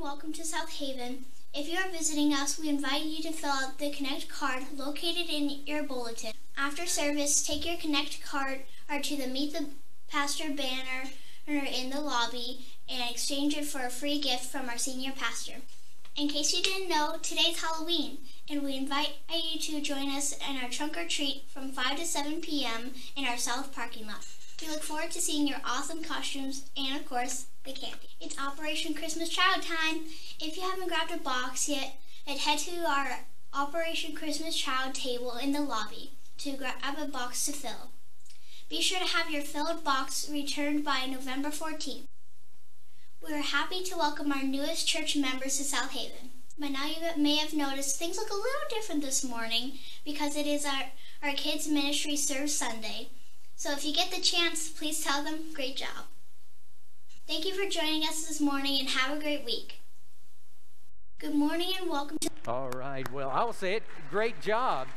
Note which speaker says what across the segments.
Speaker 1: welcome to South Haven. If you are visiting us, we invite you to fill out the Connect card located in your bulletin. After service, take your Connect card to the Meet the Pastor banner in the lobby and exchange it for a free gift from our senior pastor. In case you didn't know, today's Halloween, and we invite you to join us in our trunk or treat from 5 to 7 p.m. in our south parking lot. We look forward to seeing your awesome costumes and, of course, the candy. It's Operation Christmas Child time. If you haven't grabbed a box yet, head to our Operation Christmas Child table in the lobby to grab a box to fill. Be sure to have your filled box returned by November 14th. We are happy to welcome our newest church members to South Haven. By now you may have noticed things look a little different this morning because it is our kids' ministry Serve Sunday. So if you get the chance, please tell them, great job. Thank you for joining us this morning and have a great week. Good morning and welcome to...
Speaker 2: All right, well, I will say it. Great job.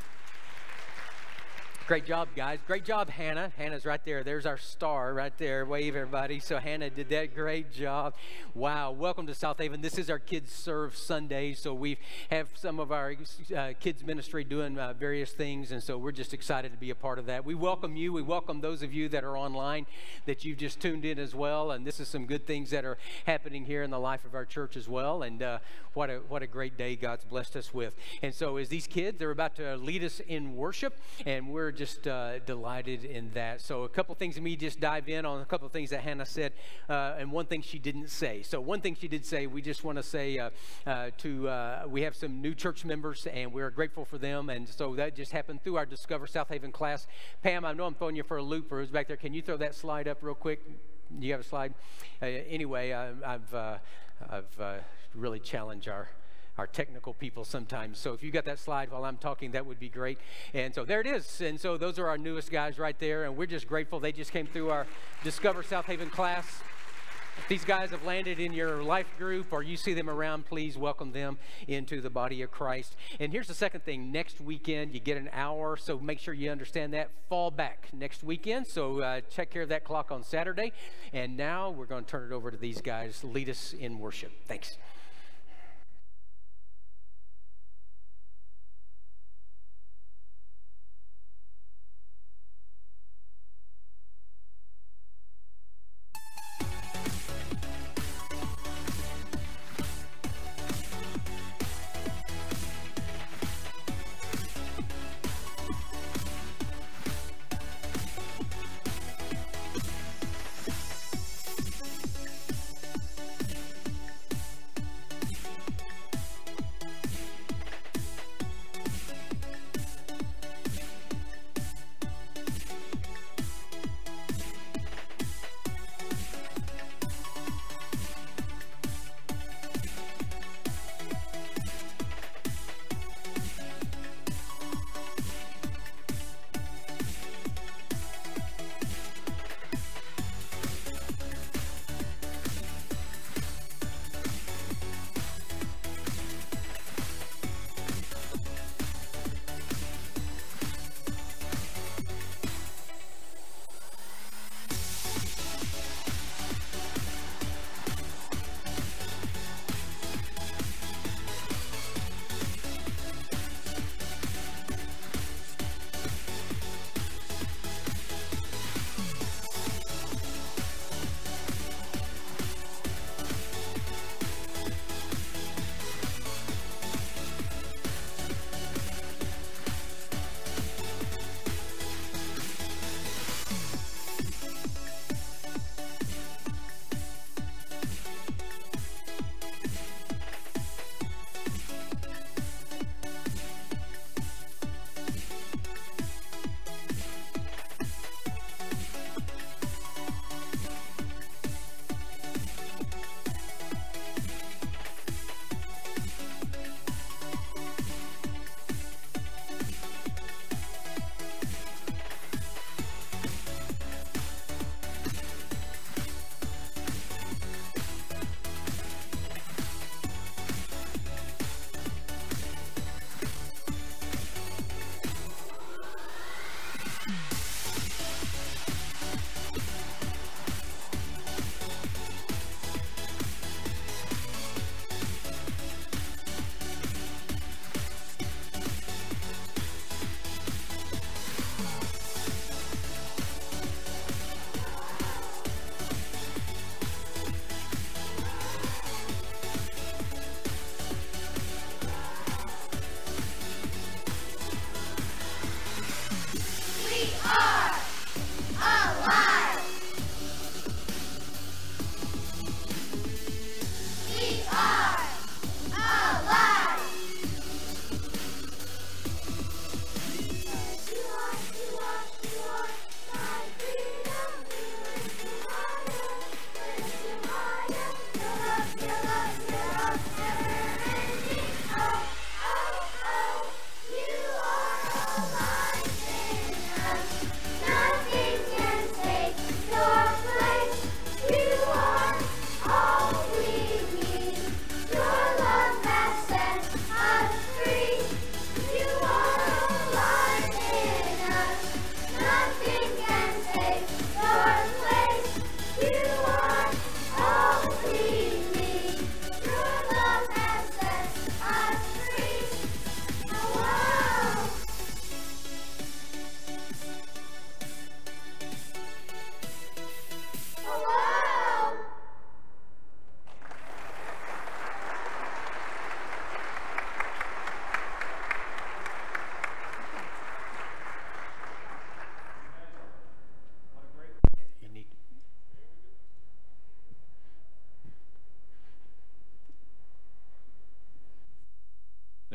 Speaker 2: Great job, guys. Great job, Hannah. Hannah's right there. There's our star right there. Wave, everybody. So Hannah did that great job. Wow. Welcome to South Haven. This is our Kids Serve Sunday. So we have some of our kids ministry doing various things. And so we're just excited to be a part of that. We welcome you. We welcome those of you that are online that you've just tuned in as well. And this is some good things that are happening here in the life of our church as well. And what a great day God's blessed us with. And so as these kids, they're about to lead us in worship. And we're just delighted in that. So a couple things, let me just dive in on a couple of things that Hannah said, and one thing she didn't say. So one thing she did say, we just want to say we have some new church members, and we're grateful for them. And so that just happened through our Discover South Haven class. Pam, I know I'm throwing you for a loop, or who's back there? Can you throw that slide up real quick? You have a slide? Anyway, I've really challenged our technical people sometimes. So if you got that slide while I'm talking, that would be great. And so there it is. And so those are our newest guys right there. And we're just grateful. They just came through our Discover South Haven class. If these guys have landed in your life group or you see them around, please welcome them into the body of Christ. And here's the second thing. Next weekend, you get an hour. So make sure you understand that. Fall back next weekend. So check care of that clock on Saturday. And now we're going to turn it over to these guys. Lead us in worship. Thanks.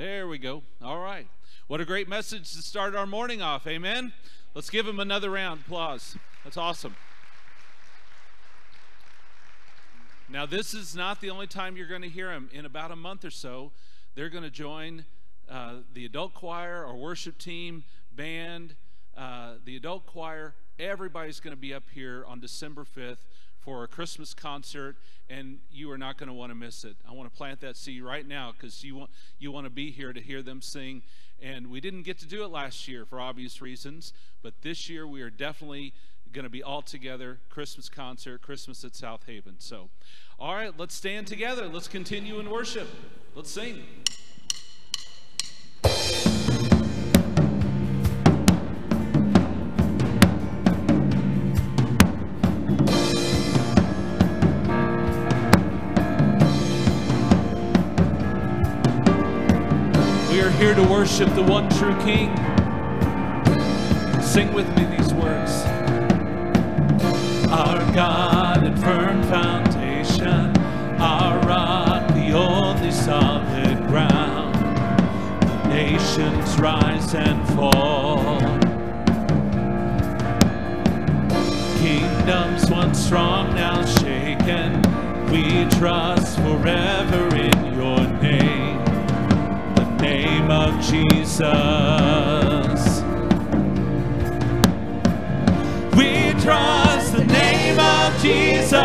Speaker 3: There we go. All right. What a great message to start our morning off. Amen. Let's give him another round of applause. That's awesome. Now, this is not the only time you're going to hear him. In about a month or so, they're going to join the adult choir, our worship team, band, the adult choir. Everybody's going to be up here on December 5th for a Christmas concert, and you are not going to want to miss it. I want to plant that seed right now because you want to be here to hear them sing. And we didn't get to do it last year for obvious reasons, but this year we are definitely going to be all together, Christmas concert, Christmas at South Haven. So, all right, let's stand together. Let's continue in worship. Let's sing. We are here to worship the one true King. Sing with me these words. Our God and firm foundation, our rock, the only solid ground. The nations rise and fall. Kingdoms once strong, now shaken. We trust forever in your name. Name of Jesus. We trust the name of Jesus.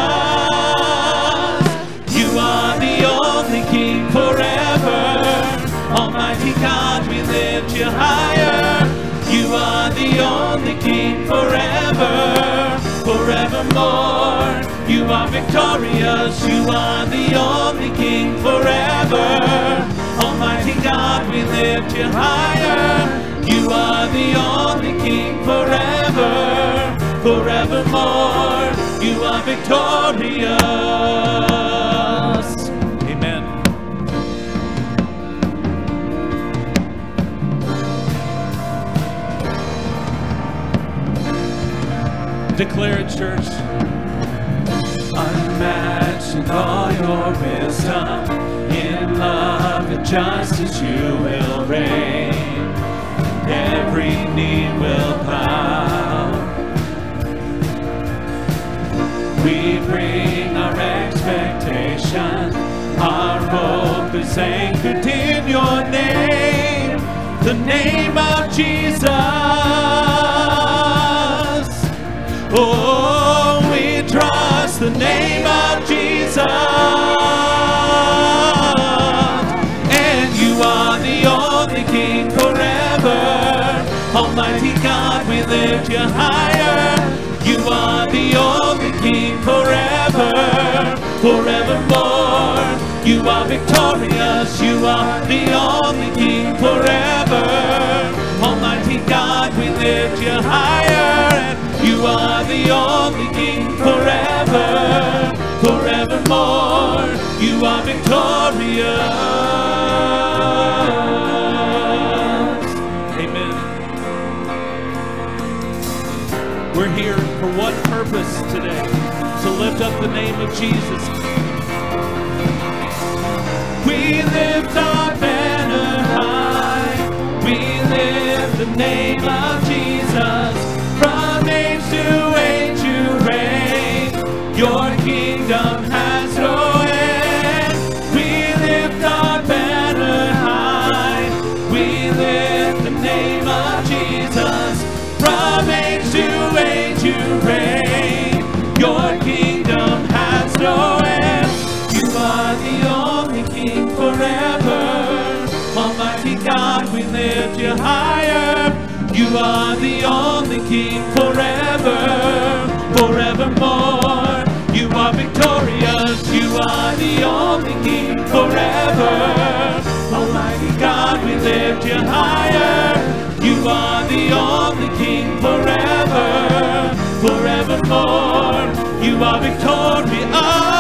Speaker 3: You are the only King forever. Almighty God, we lift you higher. You are the only King forever, forevermore. You are victorious. You are the only King forever. Almighty God, we lift you higher. You are the only King forever, forevermore. You are victorious. Amen. Declare it, church. Unmatched in all your wisdom, in love and justice you will reign. Every knee will bow. We bring our expectation. Our hope is anchored in your name, the name of Jesus. Oh, we trust the name of Jesus. King forever, Almighty God, we lift you higher. You are the only King forever, forevermore. You are victorious. You are the only King forever. Almighty God, we lift you higher. You are the only King forever, forevermore. You are victorious. We're here for one purpose today, to lift up the name of Jesus. We lift our banner high. We lift the name of Jesus. From age to age you reign. Your kingdom has no end. We lift our banner high. We lift the name of Jesus. From age to age you reign. Your kingdom has no end. You are the only King forever. Almighty God, we lift you higher. You are the only King forever, forevermore. You are victorious. You are the only King forever. Almighty God, we lift you higher. You are the only King forever, forevermore. You are victorious.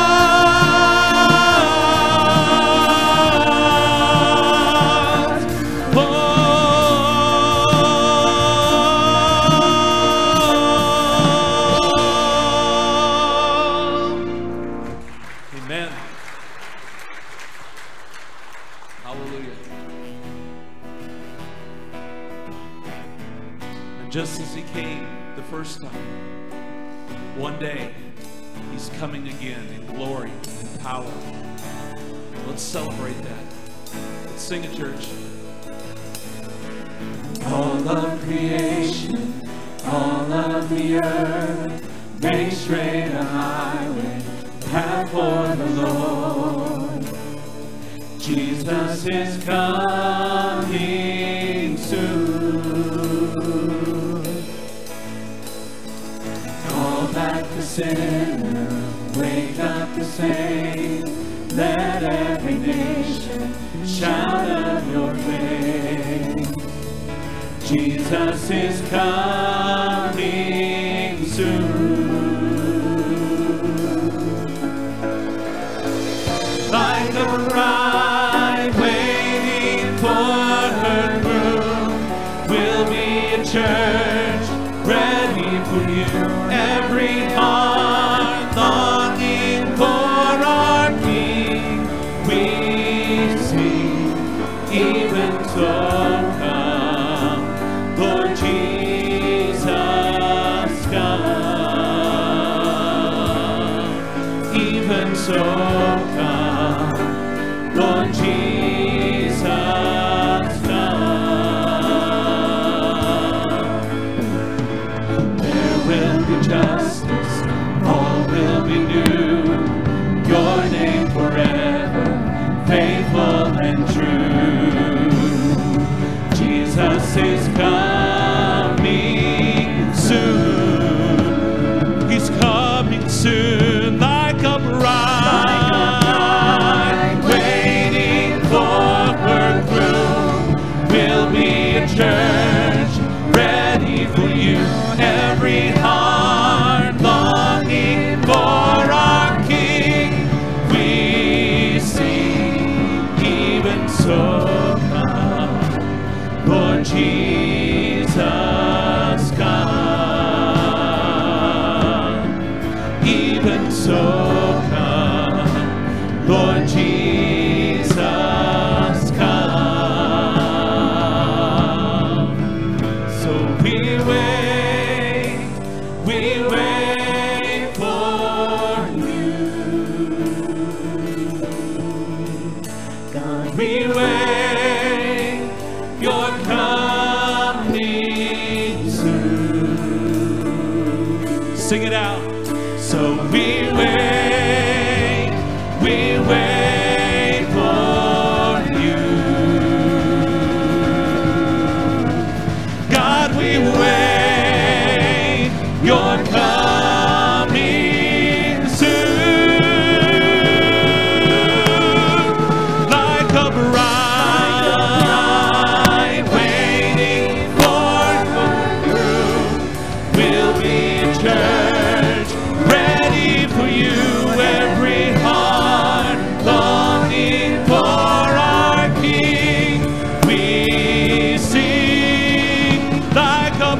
Speaker 3: Just as he came the first time, one day he's coming again in glory and power. Let's celebrate that. Let's sing it, church. All of creation, all of the earth, make straight a highway, path for the Lord. Jesus is coming soon. Call back the sinner, wake up the saint. Let every nation shout of your faith. Jesus is coming soon. Like a bride waiting for her groom, we'll be a church ready for you. Every heart longing for our King, we sing, even so come, Lord Jesus, come. Even so come, Lord Jesus, come. There will be justice, all will be new. Your name forever, faithful and true. Jesus is coming soon. He's coming soon, like a bride waiting for her groom. We'll be a church ready for you. Every heart longing for our King, we sing, even so come, Lord Jesus, come. Even so come, Lord Jesus, come. So we wait for you. God, we wait, you're coming soon. Sing it out. So we wait for you. God, we wait, you're coming soon. Like a bride waiting for her groom, we'll be a church ready for you. Every heart longing for our King, we sing, like a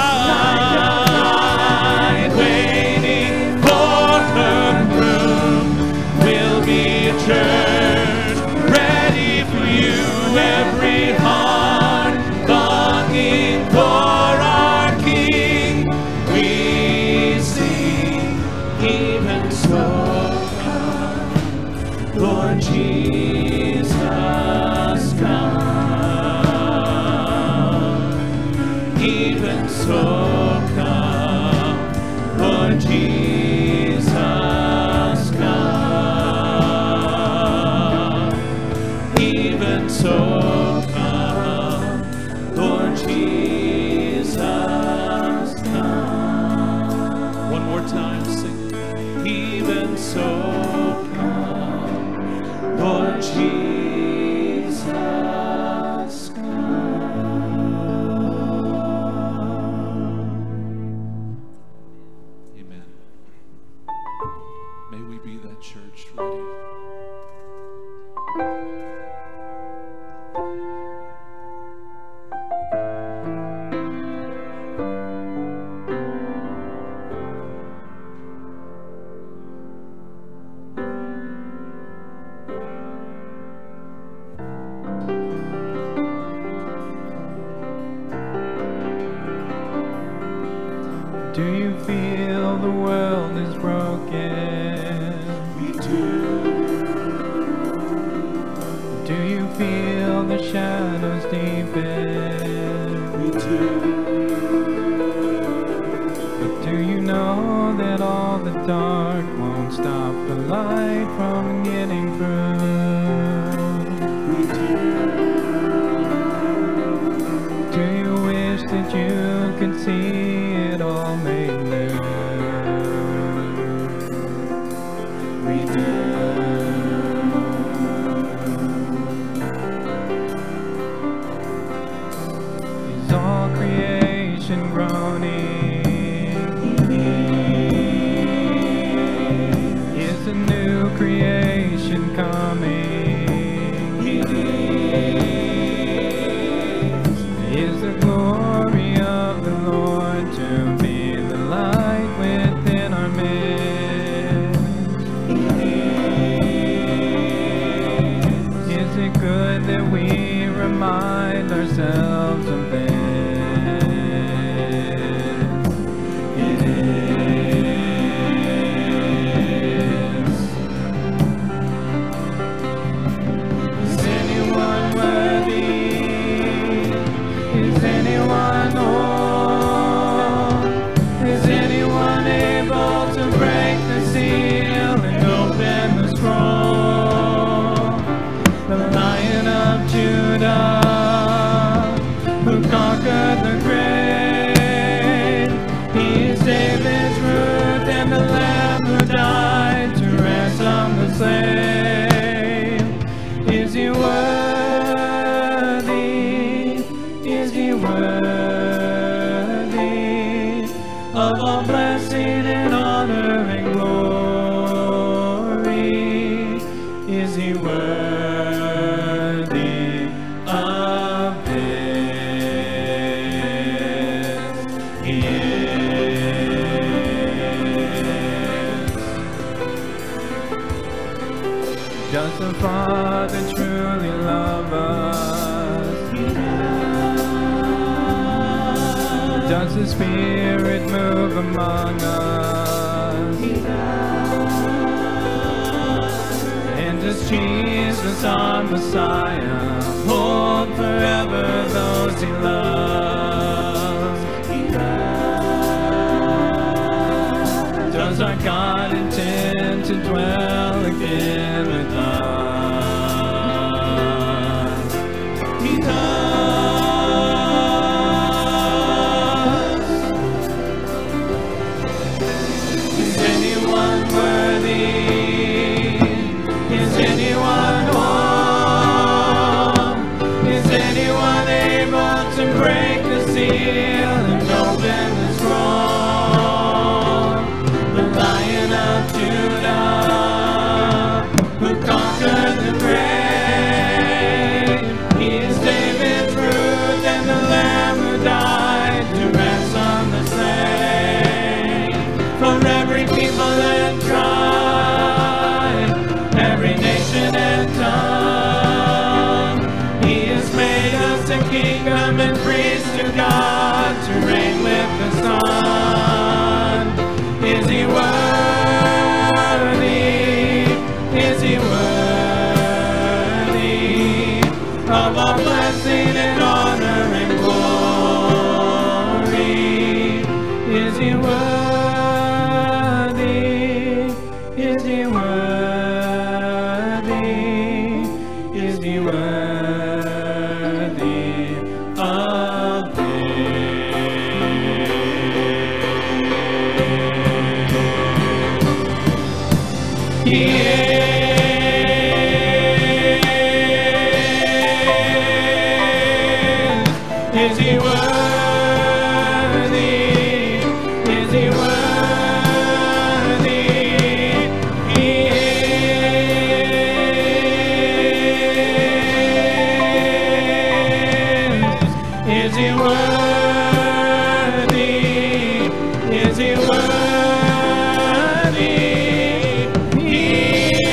Speaker 3: bride waiting for her groom. We'll be a church ready for you. Every heart longing for our King, we sing, even so come, Lord Jesus, come. Even so come, Lord Jesus, come. Even so come, Lord Jesus, come. One more time, sing. Even so come, Lord Jesus, come. Amen. May we be that church ready. feel the world is broken?
Speaker 4: We do.
Speaker 3: Do you feel the shadows deepen?
Speaker 4: We do.
Speaker 3: But do you know that all the dark won't stop the light from getting through?
Speaker 4: We do.
Speaker 3: Do you wish that you could see it all made new?
Speaker 4: We do.
Speaker 3: Is all creation groaning? Is a new creation coming? Is the glory of the Lord to be the light within our midst? Is it good that we remind ourselves of this? It is. Is anyone worthy? Is anyone whole? Is anyone able to break the seal and open the scroll? The Lion of Judah, who conquered the grave. He is David's root and the Lamb who died to ransom the slave. Is he worthy? Is he worthy of all blessing and honor and glory? Is he worthy of this? He is. Does the Father truly love us?
Speaker 4: He does.
Speaker 3: Does the Spirit move among us?
Speaker 4: He does.
Speaker 3: And does Jesus, our Messiah, hold forever those he loves?
Speaker 4: He does.
Speaker 3: Does our God intend to dwell again with us?
Speaker 4: He does.
Speaker 3: Is anyone worthy? Is anyone whole? Is anyone able to break the seal and open the scroll? The Lion of Judah, who conquered the grave. He is David's root and the Lamb who died to ransom the slave. For every people and tribe, every nation and tongue, he has made us a kingdom and priests to God, to reign with the Son. Is he worthy? Is he worthy of all blessing and honor and glory? Is he worthy? Is he worthy? Is he worthy of this? He is he worthy? Is he worthy? He is he worthy? Is he worthy? He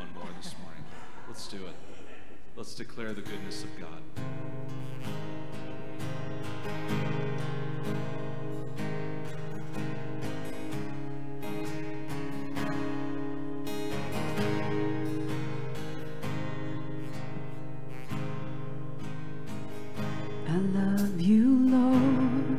Speaker 3: one more this morning. Let's do it. Let's declare the goodness of God.
Speaker 4: I love you, Lord,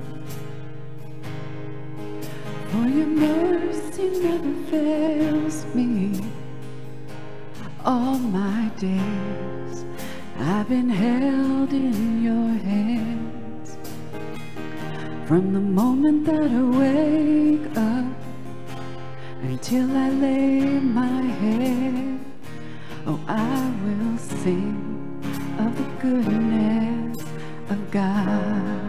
Speaker 4: for your mercy never fails me. All my days I've been held in your hands. From the moment that I wake up until I lay my head, oh, I will sing of the goodness of God.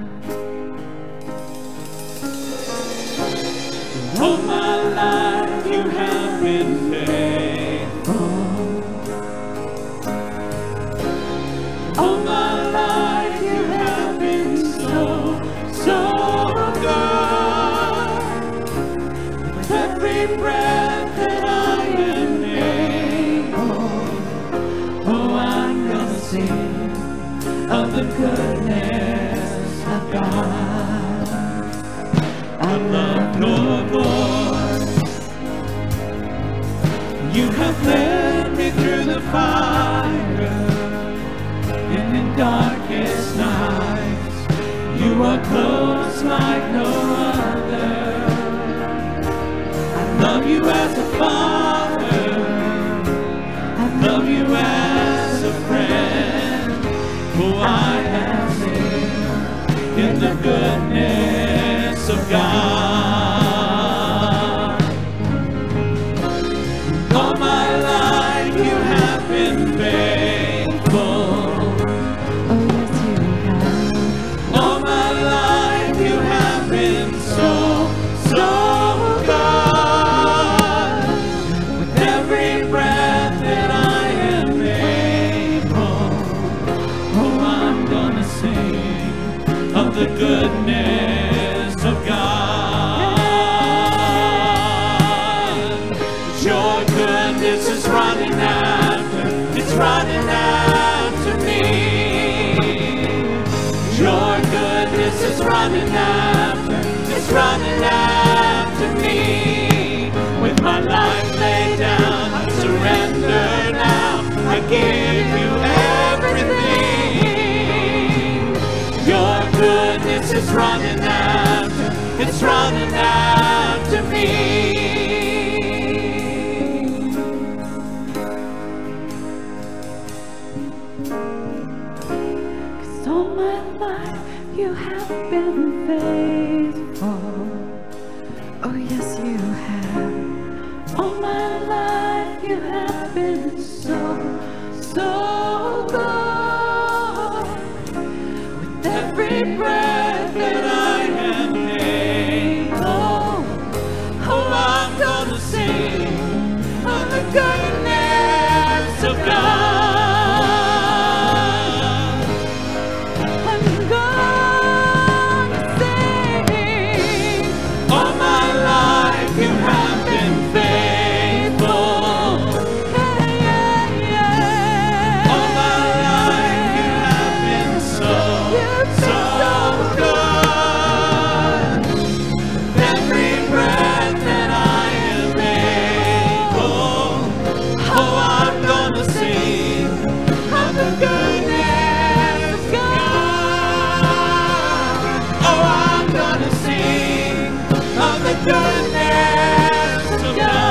Speaker 3: All my life you have been faithful. All my life you have been so, so good. With every breath that I am able, oh, I'm gonna sing of the goodness of God. I love your voice. You have led me through the fire and in darkest nights. You are close like no other. I love you as a father. I love you as a friend. Oh, I have seen in the goodness of God. All my life you have been faithful.
Speaker 4: Oh, yes, you have.
Speaker 3: All my life you have been so, so good. With every breath that I am able, oh, I'm gonna sing of the goodness of God. Your goodness is running after, it's running after me. Your goodness is running after, it's running after me. With my life laid down, I surrender now. I give you everything. Your goodness is running after, it's running after me.
Speaker 4: 'Cause all my life you have been faithful. Oh, yes, you have. All my life you have been so, so good. With every breath that I am able,
Speaker 3: Oh, I'm gonna sing of the goodness of God.
Speaker 4: I'm gonna sing.
Speaker 3: All my life you have been faithful.
Speaker 4: Yeah, yeah.
Speaker 3: All my life you have been so, so good. Every breath that I am able, oh, I'm gonna sing of the goodness of God. Oh, I'm gonna sing of the goodness of God.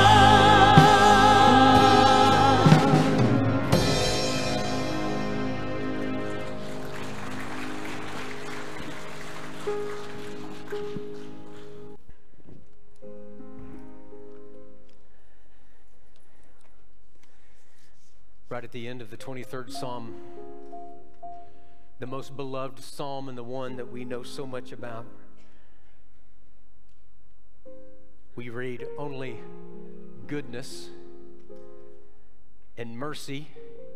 Speaker 2: Right at the end of the 23rd Psalm, the most beloved psalm and the one that we know so much about, we read, only goodness and mercy,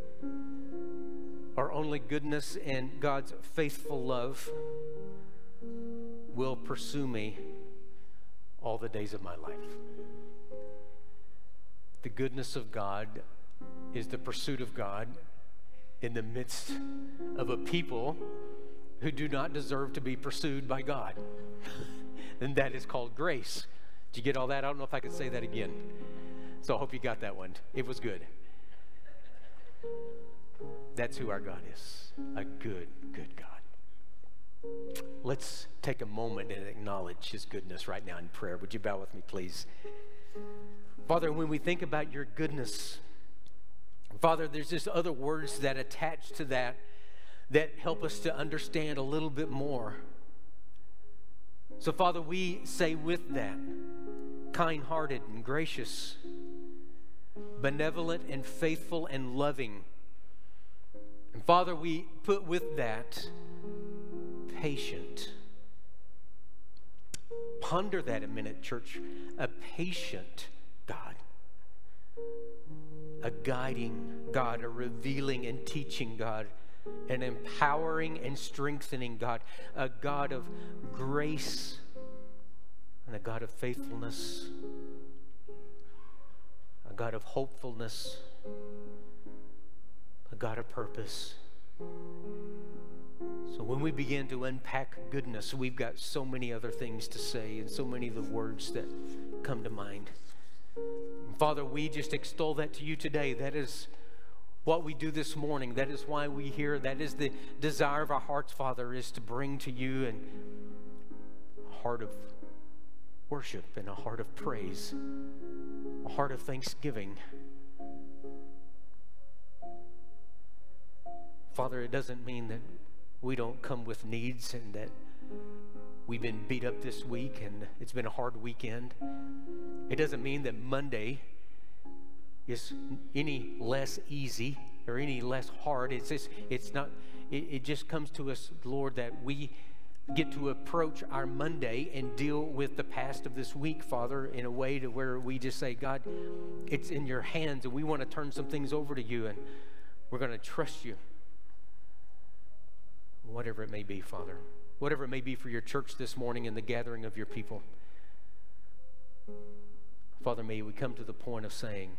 Speaker 2: or only goodness and God's faithful love will pursue me all the days of my life. The goodness of God is the pursuit of God in the midst of a people who do not deserve to be pursued by God. And that is called grace. Did you get all that? I don't know if I could say that again. So I hope you got that one. It was good. That's who our God is. A good, good God. Let's take a moment and acknowledge his goodness right now in prayer. Would you bow with me, please? Father, when we think about your goodness, Father, there's just other words that attach to that help us to understand a little bit more. So, Father, we say with that, kind-hearted and gracious, benevolent and faithful and loving. And Father, we put with that, patient. Ponder that a minute, church. A patient God. A guiding God, a revealing and teaching God, an empowering and strengthening God, a God of grace and a God of faithfulness, a God of hopefulness, a God of purpose. So when we begin to unpack goodness, we've got so many other things to say and so many of the words that come to mind. Father, we just extol that to you today. That is what we do this morning. That is why we hear. That is the desire of our hearts, Father, is to bring to you a heart of worship and a heart of praise, a heart of thanksgiving. Father, it doesn't mean that we don't come with needs and that we've been beat up this week and it's been a hard weekend. It doesn't mean that Monday is any less easy or any less hard. It just comes to us, Lord, that we get to approach our Monday and deal with the past of this week, Father, in a way to where we just say, God, it's in your hands and we want to turn some things over to you and we're going to trust you. Whatever it may be, Father. Whatever it may be for your church this morning in the gathering of your people. Father, may we come to the point of saying,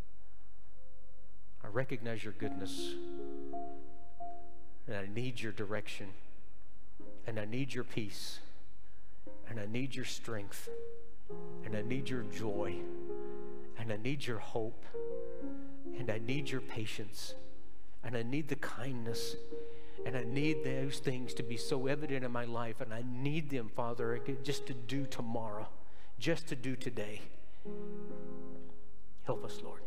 Speaker 2: I recognize your goodness, and I need your direction, and I need your peace, and I need your strength, and I need your joy, and I need your hope, and I need your patience, and I need the kindness, and I need those things to be so evident in my life, and I need them, Father, just to do tomorrow, just to do today. Help us, Lord.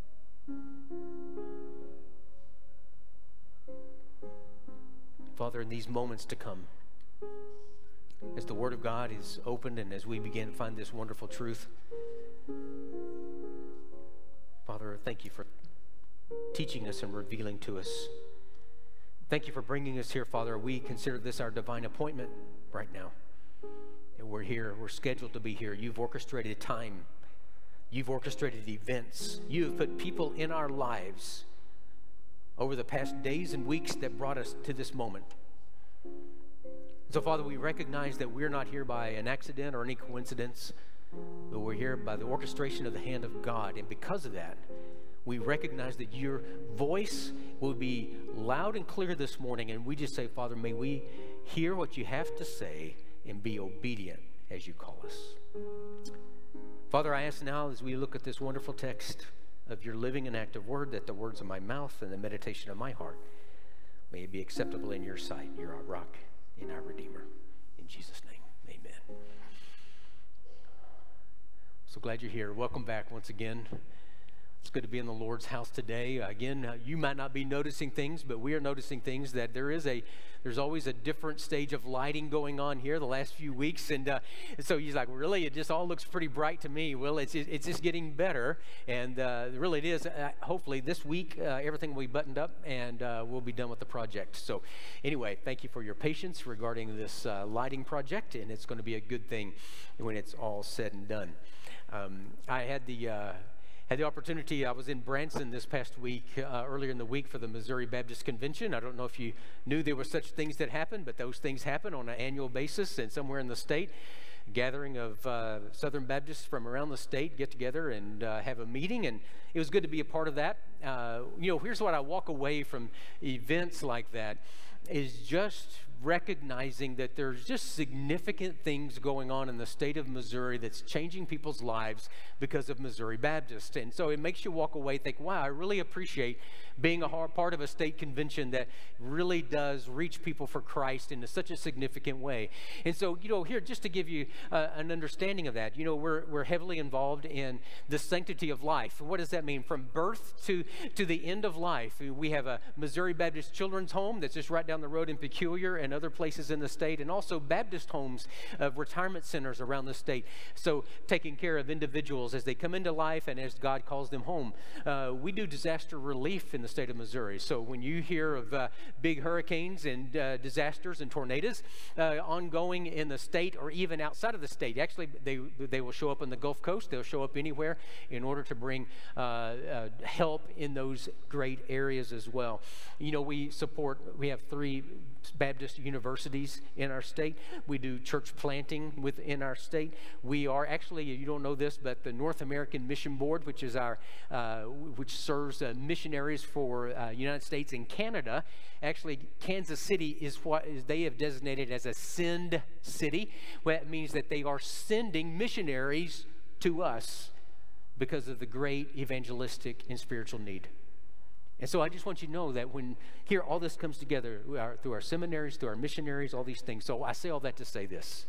Speaker 2: Father, in these moments to come, as the Word of God is opened and as we begin to find this wonderful truth, Father, thank you for teaching us and revealing to us. Thank you for bringing us here, Father. We consider this our divine appointment right now. And we're here. We're scheduled to be here. You've orchestrated time. You've orchestrated events. You have put people in our lives over the past days and weeks that brought us to this moment. So, Father, we recognize that we're not here by an accident or any coincidence, but we're here by the orchestration of the hand of God. And because of that, we recognize that your voice will be loud and clear this morning. And we just say, Father, may we hear what you have to say and be obedient as you call us. Father, I ask now as we look at this wonderful text of your living and active word, that the words of my mouth and the meditation of my heart may it be acceptable in your sight. You're our rock and our Redeemer. In Jesus' name, amen. So glad you're here. Welcome back once again. It's good to be in the Lord's house today. Again, you might not be noticing things, but we are noticing things that there's always a different stage of lighting going on here the last few weeks. And so he's like, really, it just all looks pretty bright to me. Well, it's just getting better. And really it is. Hopefully this week, everything will be buttoned up and we'll be done with the project. So anyway, thank you for your patience regarding this lighting project. And it's going to be a good thing when it's all said and done. I had the opportunity, I was in Branson this past week, earlier in the week for the Missouri Baptist Convention. I don't know if you knew there were such things that happen, but those things happen on an annual basis and somewhere in the state. gathering of Southern Baptists from around the state get together and have a meeting, and it was good to be a part of that. Here's what I walk away from events like that is just recognizing that there's just significant things going on in the state of Missouri that's changing people's lives because of Missouri Baptist. And so it makes you walk away think, wow, I really appreciate being a part of a state convention that really does reach people for Christ in such a significant way. And so, here, just to give you an understanding of that, we're heavily involved in the sanctity of life. What does that mean? From birth to the end of life. We have a Missouri Baptist Children's Home that's just right down the road in Peculiar and other places in the state, and also Baptist homes of retirement centers around the state. So taking care of individuals as they come into life and as God calls them home. We do disaster relief in the state of Missouri. So when you hear of big hurricanes and disasters and tornadoes ongoing in the state or even outside of the state, actually they will show up on the Gulf Coast. They'll show up anywhere in order to bring help in those great areas as well. We have 3 Baptist universities in our state. We do church planting within our state. We are actually, you don't know this, but the North American Mission Board, which is which serves missionaries for United States and Canada. Actually, Kansas City is what they have designated as a send city. Well, that means that they are sending missionaries to us because of the great evangelistic and spiritual need. And so I just want you to know that when here all this comes together through our seminaries, through our missionaries, all these things. So I say all that to say this.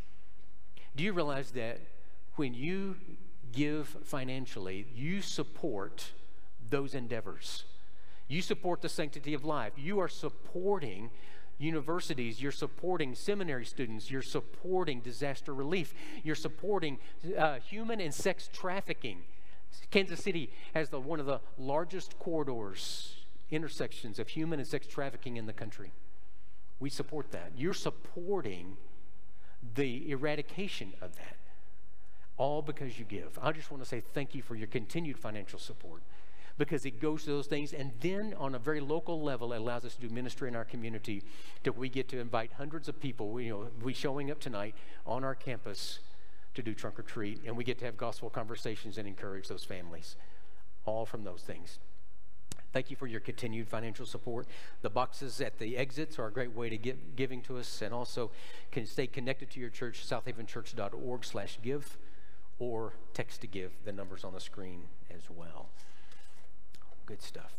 Speaker 2: Do you realize that when you give financially, you support those endeavors? You support the sanctity of life. You are supporting universities. You're supporting seminary students. You're supporting disaster relief. You're supporting human and sex trafficking. Kansas City has one of the largest intersections of human and sex trafficking in the country. We support that. You're supporting the eradication of that, all because you give. I just want to say thank you for your continued financial support, because it goes to those things, and then on a very local level, it allows us to do ministry in our community that we get to invite hundreds of people. We showing up tonight on our campus to do trunk or treat, and we get to have gospel conversations and encourage those families, all from those things. Thank you for your continued financial support. The boxes at the exits are a great way to get giving to us, and also can stay connected to your church, southavenchurch.org/give, or text to give. The number's on the screen as well. Good stuff.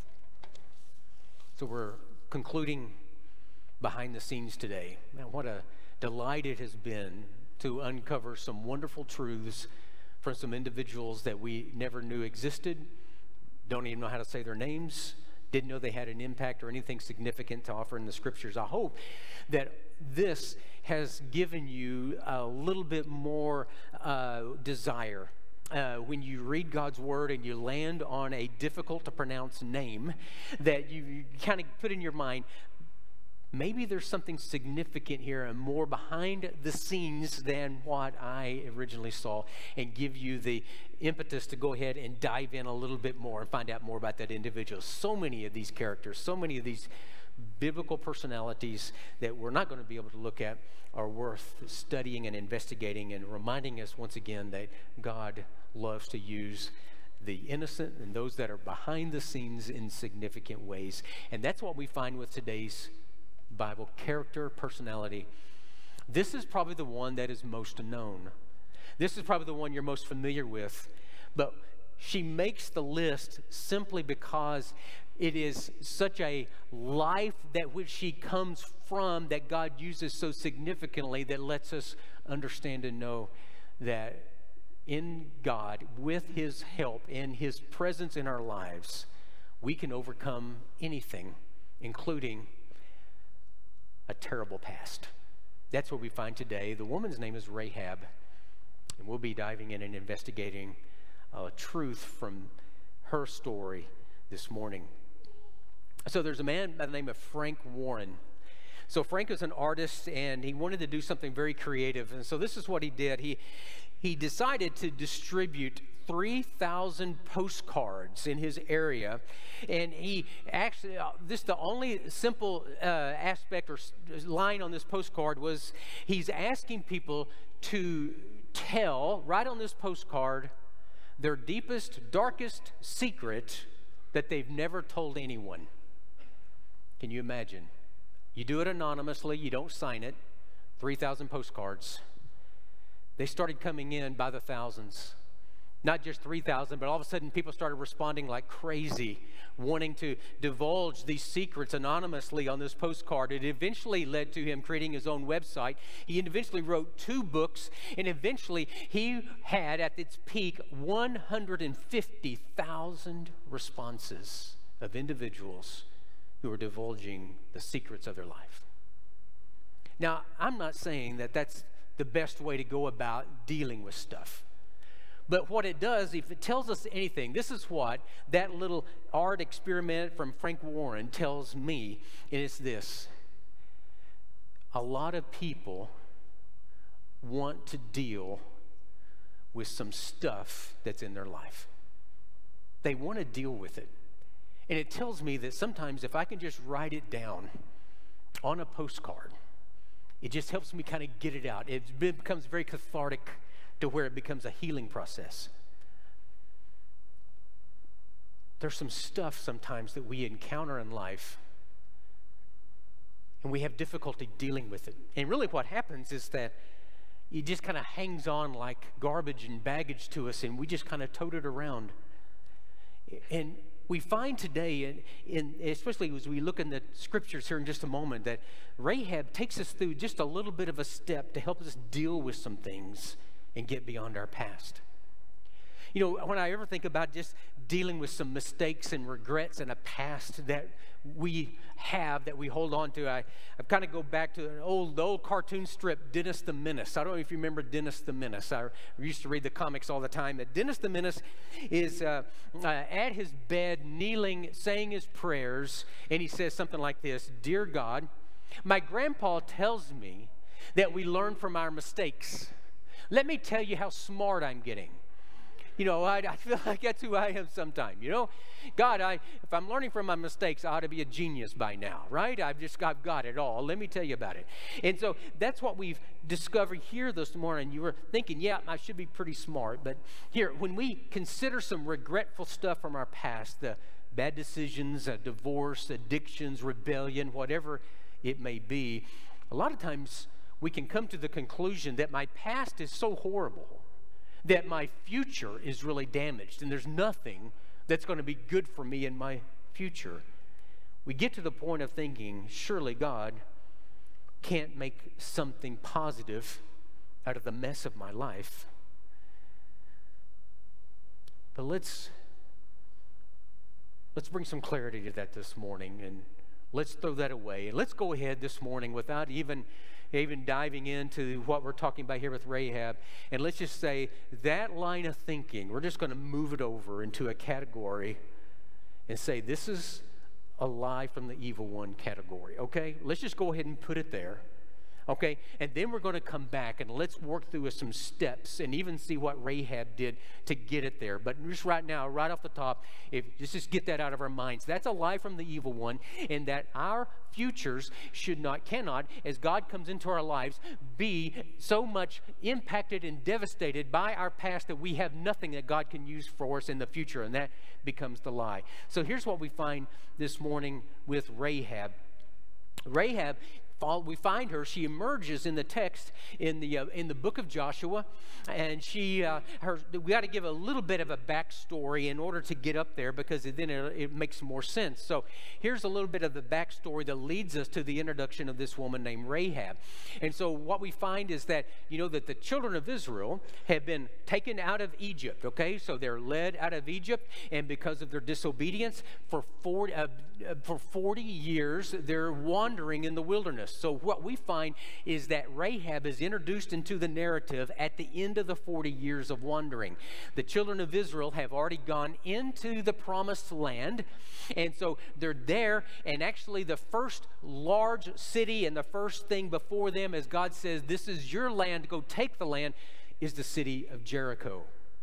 Speaker 2: So we're concluding behind the scenes today. Man, what a delight it has been to uncover some wonderful truths from some individuals that we never knew existed, don't even know how to say their names, didn't know they had an impact or anything significant to offer in the scriptures. I hope that this has given you a little bit more desire. When you read God's word and you land on a difficult to pronounce name, that you kind of put in your mind, maybe there's something significant here and more behind the scenes than what I originally saw, and give you the impetus to go ahead and dive in a little bit more and find out more about that individual. So many of these characters, so many of these biblical personalities that we're not going to be able to look at are worth studying and investigating, and reminding us once again that God loves to use the innocent and those that are behind the scenes in significant ways. And that's what we find with today's Bible: character, personality. This is probably the one that is most known. This is probably the one you're most familiar with. But she makes the list simply because it is such a life that which she comes from that God uses so significantly, that lets us understand and know that in God, with His help and His presence in our lives, we can overcome anything, including a terrible past. That's what we find today. The woman's name is Rahab, and we'll be diving in and investigating truth from her story this morning. So there's a man by the name of Frank Warren. So Frank is an artist, and he wanted to do something very creative, and so this is what he did. He decided to distribute 3,000 postcards in his area, and he actually, this the only simple aspect or line on this postcard was he's asking people to tell, right on this postcard, their deepest, darkest secret that they've never told anyone. Can you imagine? You do it anonymously, you don't sign it, 3,000 postcards. They started coming in by the thousands. Not just 3,000, but all of a sudden people started responding like crazy, wanting to divulge these secrets anonymously on this postcard. It eventually led to him creating his own website. He eventually wrote 2 books, and eventually he had at its peak 150,000 responses of individuals who were divulging the secrets of their life. Now, I'm not saying that that's the best way to go about dealing with stuff. But what it does, if it tells us anything, this is what that little art experiment from Frank Warren tells me, and it's this. A lot of people want to deal with some stuff that's in their life. They want to deal with it. And it tells me that sometimes if I can just write it down on a postcard, it just helps me kind of get it out. It becomes very cathartic to where it becomes a healing process. There's some stuff sometimes that we encounter in life, and we have difficulty dealing with it. And really what happens is that it just kind of hangs on like garbage and baggage to us, and we just kind of tote it around. And we find today, especially as we look in the scriptures here in just a moment, that Rahab takes us through just a little bit of a step to help us deal with some things and get beyond our past. You know, when I ever think about just dealing with some mistakes and regrets in a past that we have, that we hold on to, I kind of go back to the old cartoon strip, Dennis the Menace. I don't know if you remember Dennis the Menace. I used to read the comics all the time. That Dennis the Menace is at his bed, kneeling, saying his prayers, and he says something like this: "Dear God, my grandpa tells me that we learn from our mistakes. Let me tell you how smart I'm getting." You know, I feel like that's who I am sometimes, you know. God, if I'm learning from my mistakes, I ought to be a genius by now, right? I've got it all. Let me tell you about it. And so that's what we've discovered here this morning. You were thinking, yeah, I should be pretty smart. But here, when we consider some regretful stuff from our past, the bad decisions, divorce, addictions, rebellion, whatever it may be, a lot of times we can come to the conclusion that my past is so horrible that my future is really damaged, and there's nothing that's going to be good for me in my future. We get to the point of thinking, surely God can't make something positive out of the mess of my life. But let's bring some clarity to that this morning, and let's throw that away. And let's go ahead this morning without even diving into what we're talking about here with Rahab. And let's just say that line of thinking, we're just going to move it over into a category and say this is a lie from the evil one category, okay? Let's just go ahead and put it there, okay? And then we're going to come back and let's work through some steps and even see what Rahab did to get it there. But just right now, right off the top, just get that out of our minds. That's a lie from the evil one, and that our futures cannot, as God comes into our lives, be so much impacted and devastated by our past that we have nothing that God can use for us in the future, and that becomes the lie. So here's what we find this morning with Rahab. Rahab, we find her, she emerges in the text in the book of Joshua, and we got to give a little bit of a backstory in order to get up there, because then it makes more sense. So here's a little bit of the backstory that leads us to the introduction of this woman named Rahab. And so what we find is that, you know, that the children of Israel have been taken out of Egypt, okay? So they're led out of Egypt, and because of their disobedience, for 40 years, they're wandering in the wilderness. So what we find is that Rahab is introduced into the narrative at the end of the 40 years of wandering. The children of Israel have already gone into the promised land, and so they're there, and actually the first large city and the first thing before them, as God says, this is your land, go take the land, is the city of Jericho.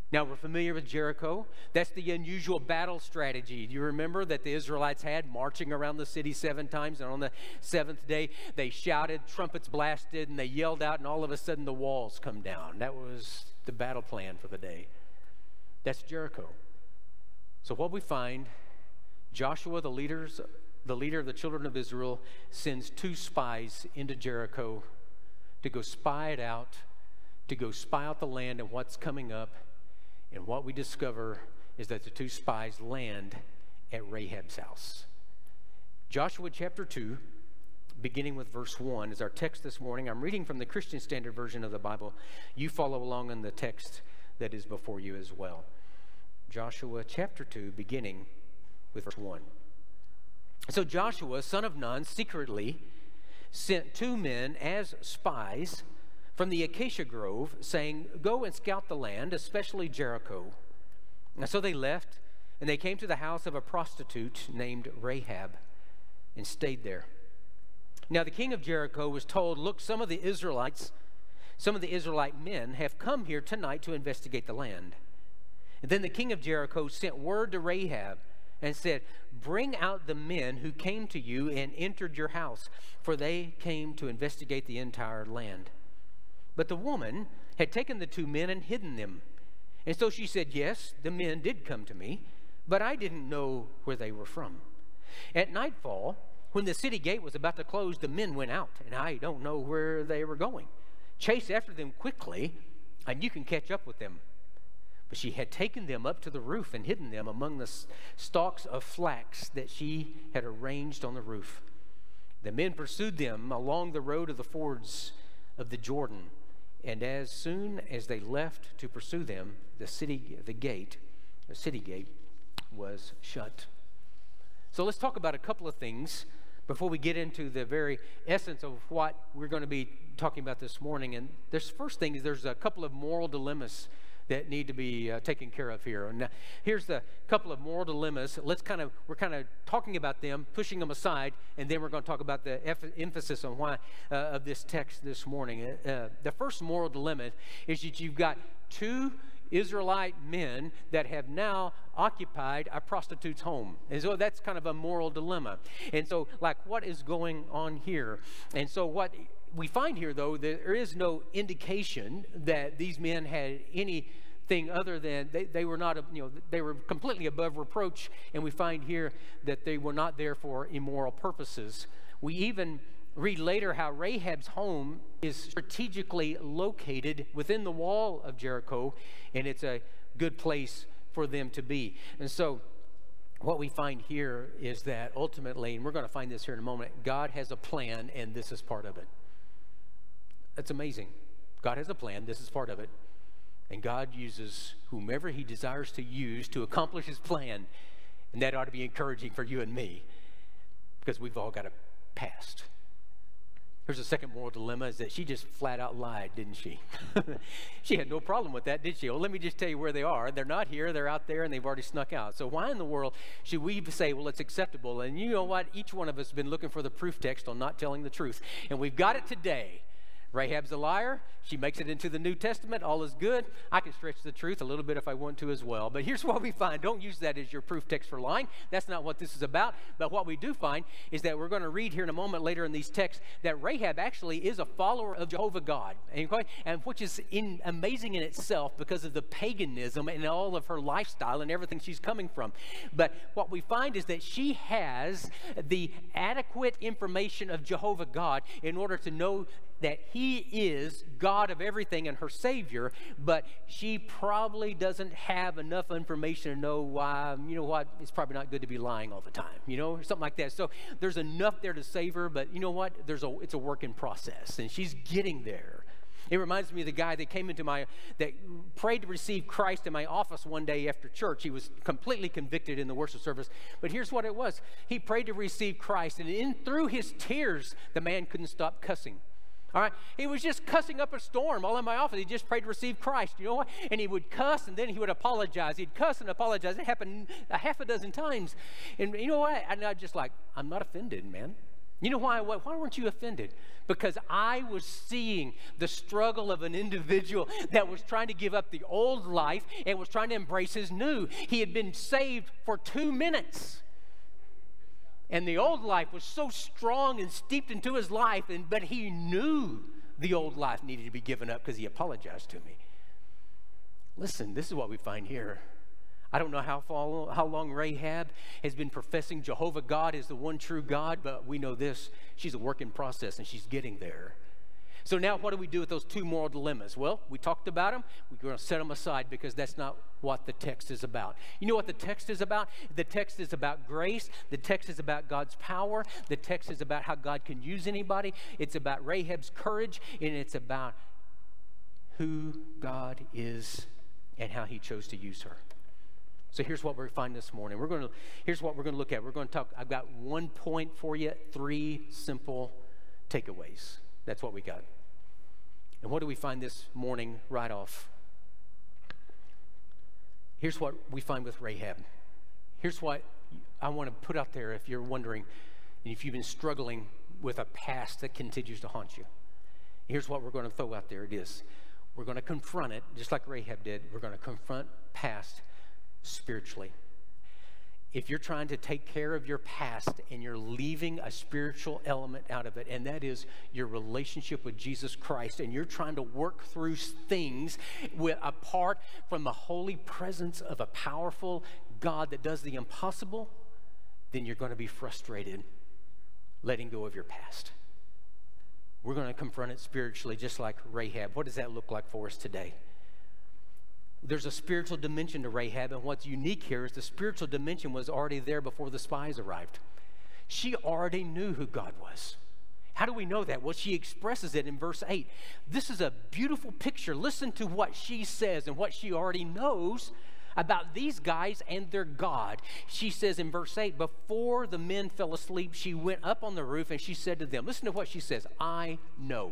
Speaker 2: Now, we're familiar with Jericho. That's the unusual battle strategy. Do you remember that the Israelites had, marching around the city 7 times, and on the 7th day, they shouted, trumpets blasted, and they yelled out, and all of a sudden the walls come down. That was the battle plan for the day. That's Jericho. So what we find, Joshua, the leader of the children of Israel, sends 2 spies into Jericho to go spy it out, to go spy out the land and what's coming up. And what we discover is that the 2 spies land at Rahab's house. Joshua chapter 2, beginning with verse 1, is our text this morning. I'm reading from the Christian Standard Version of the Bible. You follow along in the text that is before you as well. Joshua chapter 2, beginning with verse 1. So Joshua, son of Nun, secretly sent 2 men as spies from the acacia grove, saying, "Go and scout the land, especially Jericho." And so they left, and they came to the house of a prostitute named Rahab and stayed there. Now the king of Jericho was told, "Look, some of the Israelite men have come here tonight to investigate the land." And then the king of Jericho sent word to Rahab and said, "Bring out the men who came to you and entered your house, for they came to investigate the entire land." But the woman had taken the 2 men and hidden them. And so she said, "Yes, the men did come to me, but I didn't know where they were from. At nightfall, when the city gate was about to close, the men went out, and I don't know where they were going. Chase after them quickly, and you can catch up with them." But she had taken them up to the roof and hidden them among the stalks of flax that she had arranged on the roof. The men pursued them along the road of the fords of the Jordan. And as soon as they left to pursue them, the city gate was shut. So let's talk about a couple of things before we get into the very essence of what we're going to be talking about this morning. And this first thing is there's a couple of moral dilemmas that need to be taken care of here. And here's the couple of moral dilemmas. We're kind of talking about them, pushing them aside, and then we're going to talk about the emphasis on why of this text this morning. The first moral dilemma is that you've got 2 Israelite men that have now occupied a prostitute's home. And so that's kind of a moral dilemma. And so, like, what is going on here? And so what we find here, though, there is no indication that these men had anything other than they were not, they were completely above reproach. And we find here that they were not there for immoral purposes. We even read later how Rahab's home is strategically located within the wall of Jericho, and it's a good place for them to be. And so what we find here is that ultimately, and we're going to find this here in a moment, God has a plan, and this is part of it. That's amazing. God has a plan. This is part of it. And God uses whomever he desires to use to accomplish his plan. And that ought to be encouraging for you and me, because we've all got a past. Here's the second moral dilemma, is that she just flat out lied, didn't she? She had no problem with that, did she? Well, let me just tell you where they are. They're not here. They're out there, and they've already snuck out. So why in the world should we say, well, it's acceptable? And you know what? Each one of us has been looking for the proof text on not telling the truth. And we've got it today. Rahab's a liar. She makes it into the New Testament. All is good. I can stretch the truth a little bit if I want to as well. But here's what we find. Don't use that as your proof text for lying. That's not what this is about. But what we do find is that we're going to read here in a moment later in these texts that Rahab actually is a follower of Jehovah God. And which is amazing in itself because of the paganism and all of her lifestyle and everything she's coming from. But what we find is that she has the adequate information of Jehovah God in order to know that he is God of everything and her Savior, but she probably doesn't have enough information to know why, it's probably not good to be lying all the time, something like that. So there's enough there to save her, but you know what? It's a work in process, and she's getting there. It reminds me of the guy that came that prayed to receive Christ in my office one day after church. He was completely convicted in the worship service. But here's what it was. He prayed to receive Christ, and through his tears, the man couldn't stop cussing. All right, he was just cussing up a storm all in my office. He just prayed to receive Christ. You know what? And he would cuss, and then he would apologize. He'd cuss and apologize. It happened a half a dozen times. And you know what? I'm not offended, man. You know why? Why weren't you offended? Because I was seeing the struggle of an individual that was trying to give up the old life and was trying to embrace his new. He had been saved for 2 minutes. And the old life was so strong and steeped into his life, but he knew the old life needed to be given up because he apologized to me. Listen, this is what we find here. I don't know how long Rahab has been professing Jehovah God is the one true God, but we know this. She's a work in process, and she's getting there. So now what do we do with those two moral dilemmas? Well, we talked about them. We're going to set them aside because that's not what the text is about. You know what the text is about? The text is about grace. The text is about God's power. The text is about how God can use anybody. It's about Rahab's courage, and it's about who God is and how he chose to use her. So here's what we're finding this morning. Here's what we're going to look at. We're going to talk. I've got 1 point for you, 3 simple takeaways. That's what we got. And what do we find this morning right off? Here's what we find with Rahab. Here's what I want to put out there if you're wondering, and if you've been struggling with a past that continues to haunt you. Here's what we're going to throw out there. It is. We're going to confront it, just like Rahab did. We're going to confront past spiritually. If you're trying to take care of your past and you're leaving a spiritual element out of it, and that is your relationship with Jesus Christ, and you're trying to work through things apart from the holy presence of a powerful God that does the impossible, then you're going to be frustrated letting go of your past. We're going to confront it spiritually, just like Rahab. What does that look like for us today? There's a spiritual dimension to Rahab, and what's unique here is the spiritual dimension was already there before the spies arrived. She already knew who God was. How do we know that? Well, she expresses it in verse 8. This is a beautiful picture. Listen to what she says and what she already knows about these guys and their God. She says in verse 8, before the men fell asleep, she went up on the roof and she said to them, listen to what she says, I know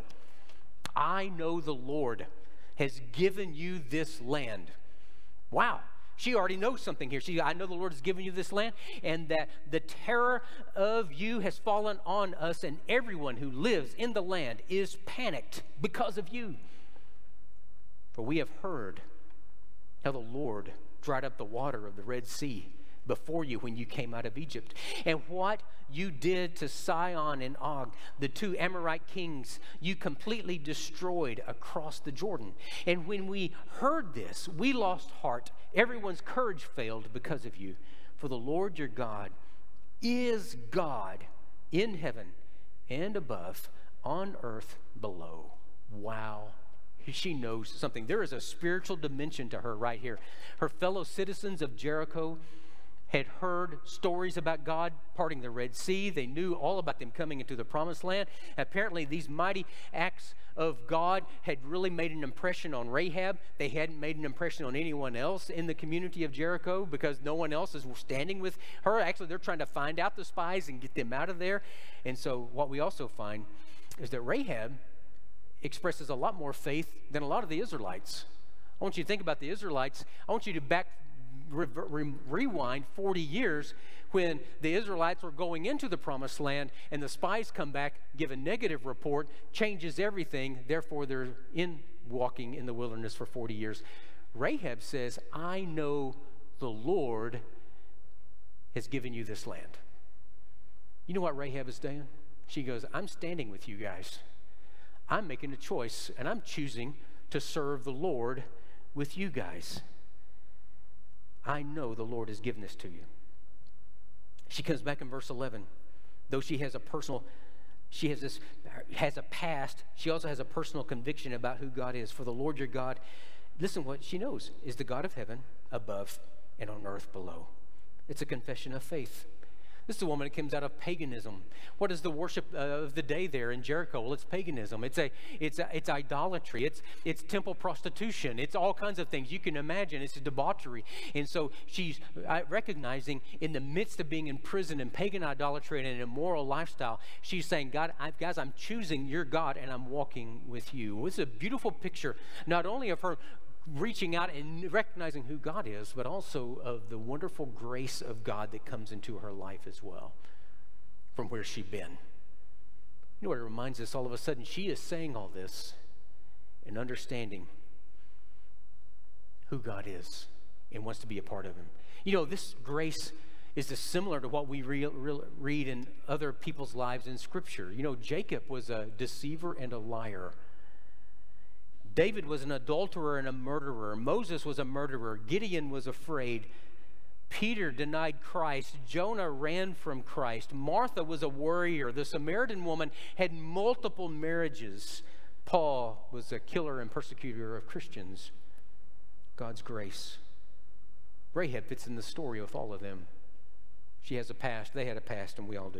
Speaker 2: the Lord has given you this land. Wow. She already knows something here. I know the Lord has given you this land, and that the terror of you has fallen on us, and everyone who lives in the land is panicked because of you. For we have heard how the Lord dried up the water of the Red Sea before you when you came out of Egypt, and what you did to Sihon and Og, the 2 Amorite kings, you completely destroyed across the Jordan. And when we heard this, we lost heart. Everyone's courage failed because of you. For the Lord your God is God in heaven and above, on earth below. Wow. She knows something. There is a spiritual dimension to her right here. Her fellow citizens of Jericho had heard stories about God parting the Red Sea. They knew all about them coming into the Promised Land. Apparently, these mighty acts of God had really made an impression on Rahab. They hadn't made an impression on anyone else in the community of Jericho because no one else is standing with her. Actually, they're trying to find out the spies and get them out of there. And so what we also find is that Rahab expresses a lot more faith than a lot of the Israelites. I want you to think about the Israelites. I want you to rewind 40 years when the Israelites were going into the Promised Land and the spies come back, give a negative report, changes everything. Therefore, they're walking in the wilderness for 40 years. Rahab says, I know the Lord has given you this land. You know what Rahab is saying? She goes, I'm standing with you guys. I'm making a choice, and I'm choosing to serve the Lord with you guys. I know the Lord has given this to you. She comes back in verse 11. Though she has a past, she also has a personal conviction about who God is. For the Lord your God, listen, what she knows is the God of heaven above and on earth below. It's a confession of faith. This is a woman that comes out of paganism. What is the worship of the day there in Jericho? Well, it's paganism. It's idolatry. It's temple prostitution. It's all kinds of things you can imagine. It's a debauchery. And so she's recognizing in the midst of being in prison and pagan idolatry and an immoral lifestyle, she's saying, God, guys, I'm choosing your God and I'm walking with you. It's a beautiful picture, not only of her reaching out and recognizing who God is, but also of the wonderful grace of God that comes into her life as well from where she'd been. You know what it reminds us? All of a sudden, she is saying all this and understanding who God is and wants to be a part of him. You know, this grace is similar to what we read in other people's lives in Scripture. You know, Jacob was a deceiver and a liar. David was an adulterer and a murderer. Moses was a murderer. Gideon was afraid. Peter denied Christ. Jonah ran from Christ. Martha was a warrior. The Samaritan woman had multiple marriages. Paul was a killer and persecutor of Christians. God's grace. Rahab fits in the story with all of them. She has a past. They had a past, and we all do.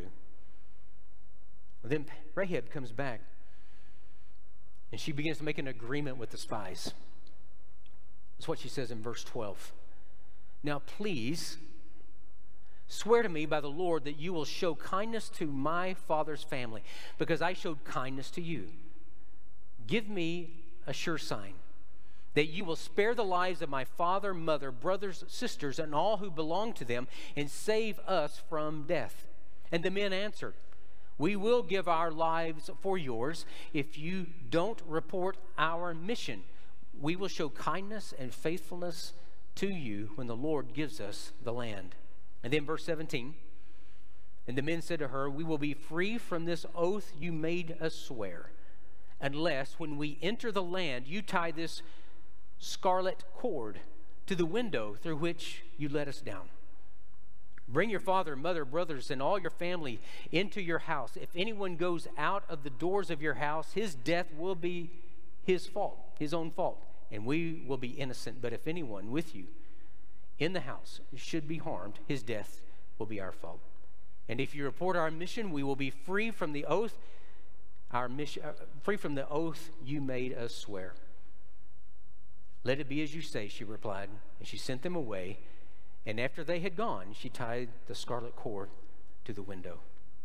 Speaker 2: Then Rahab comes back, and she begins to make an agreement with the spies. That's what she says in verse 12. Now, please swear to me by the Lord that you will show kindness to my father's family, because I showed kindness to you. Give me a sure sign that you will spare the lives of my father, mother, brothers, sisters, and all who belong to them, and save us from death. And the men answered, we will give our lives for yours if you don't report our mission. We will show kindness and faithfulness to you when the Lord gives us the land. And then verse 17, and the men said to her, we will be free from this oath you made us swear, unless when we enter the land you tie this scarlet cord to the window through which you let us down. Bring your father, mother, brothers, and all your family into your house. If anyone goes out of the doors of your house, his death will be his fault, his own fault, and we will be innocent. But if anyone with you in the house should be harmed, his death will be our fault. And if you report our mission, we will be free from the oath, free from the oath you made us swear. Let it be as you say, she replied, and she sent them away. And after they had gone, she tied the scarlet cord to the window.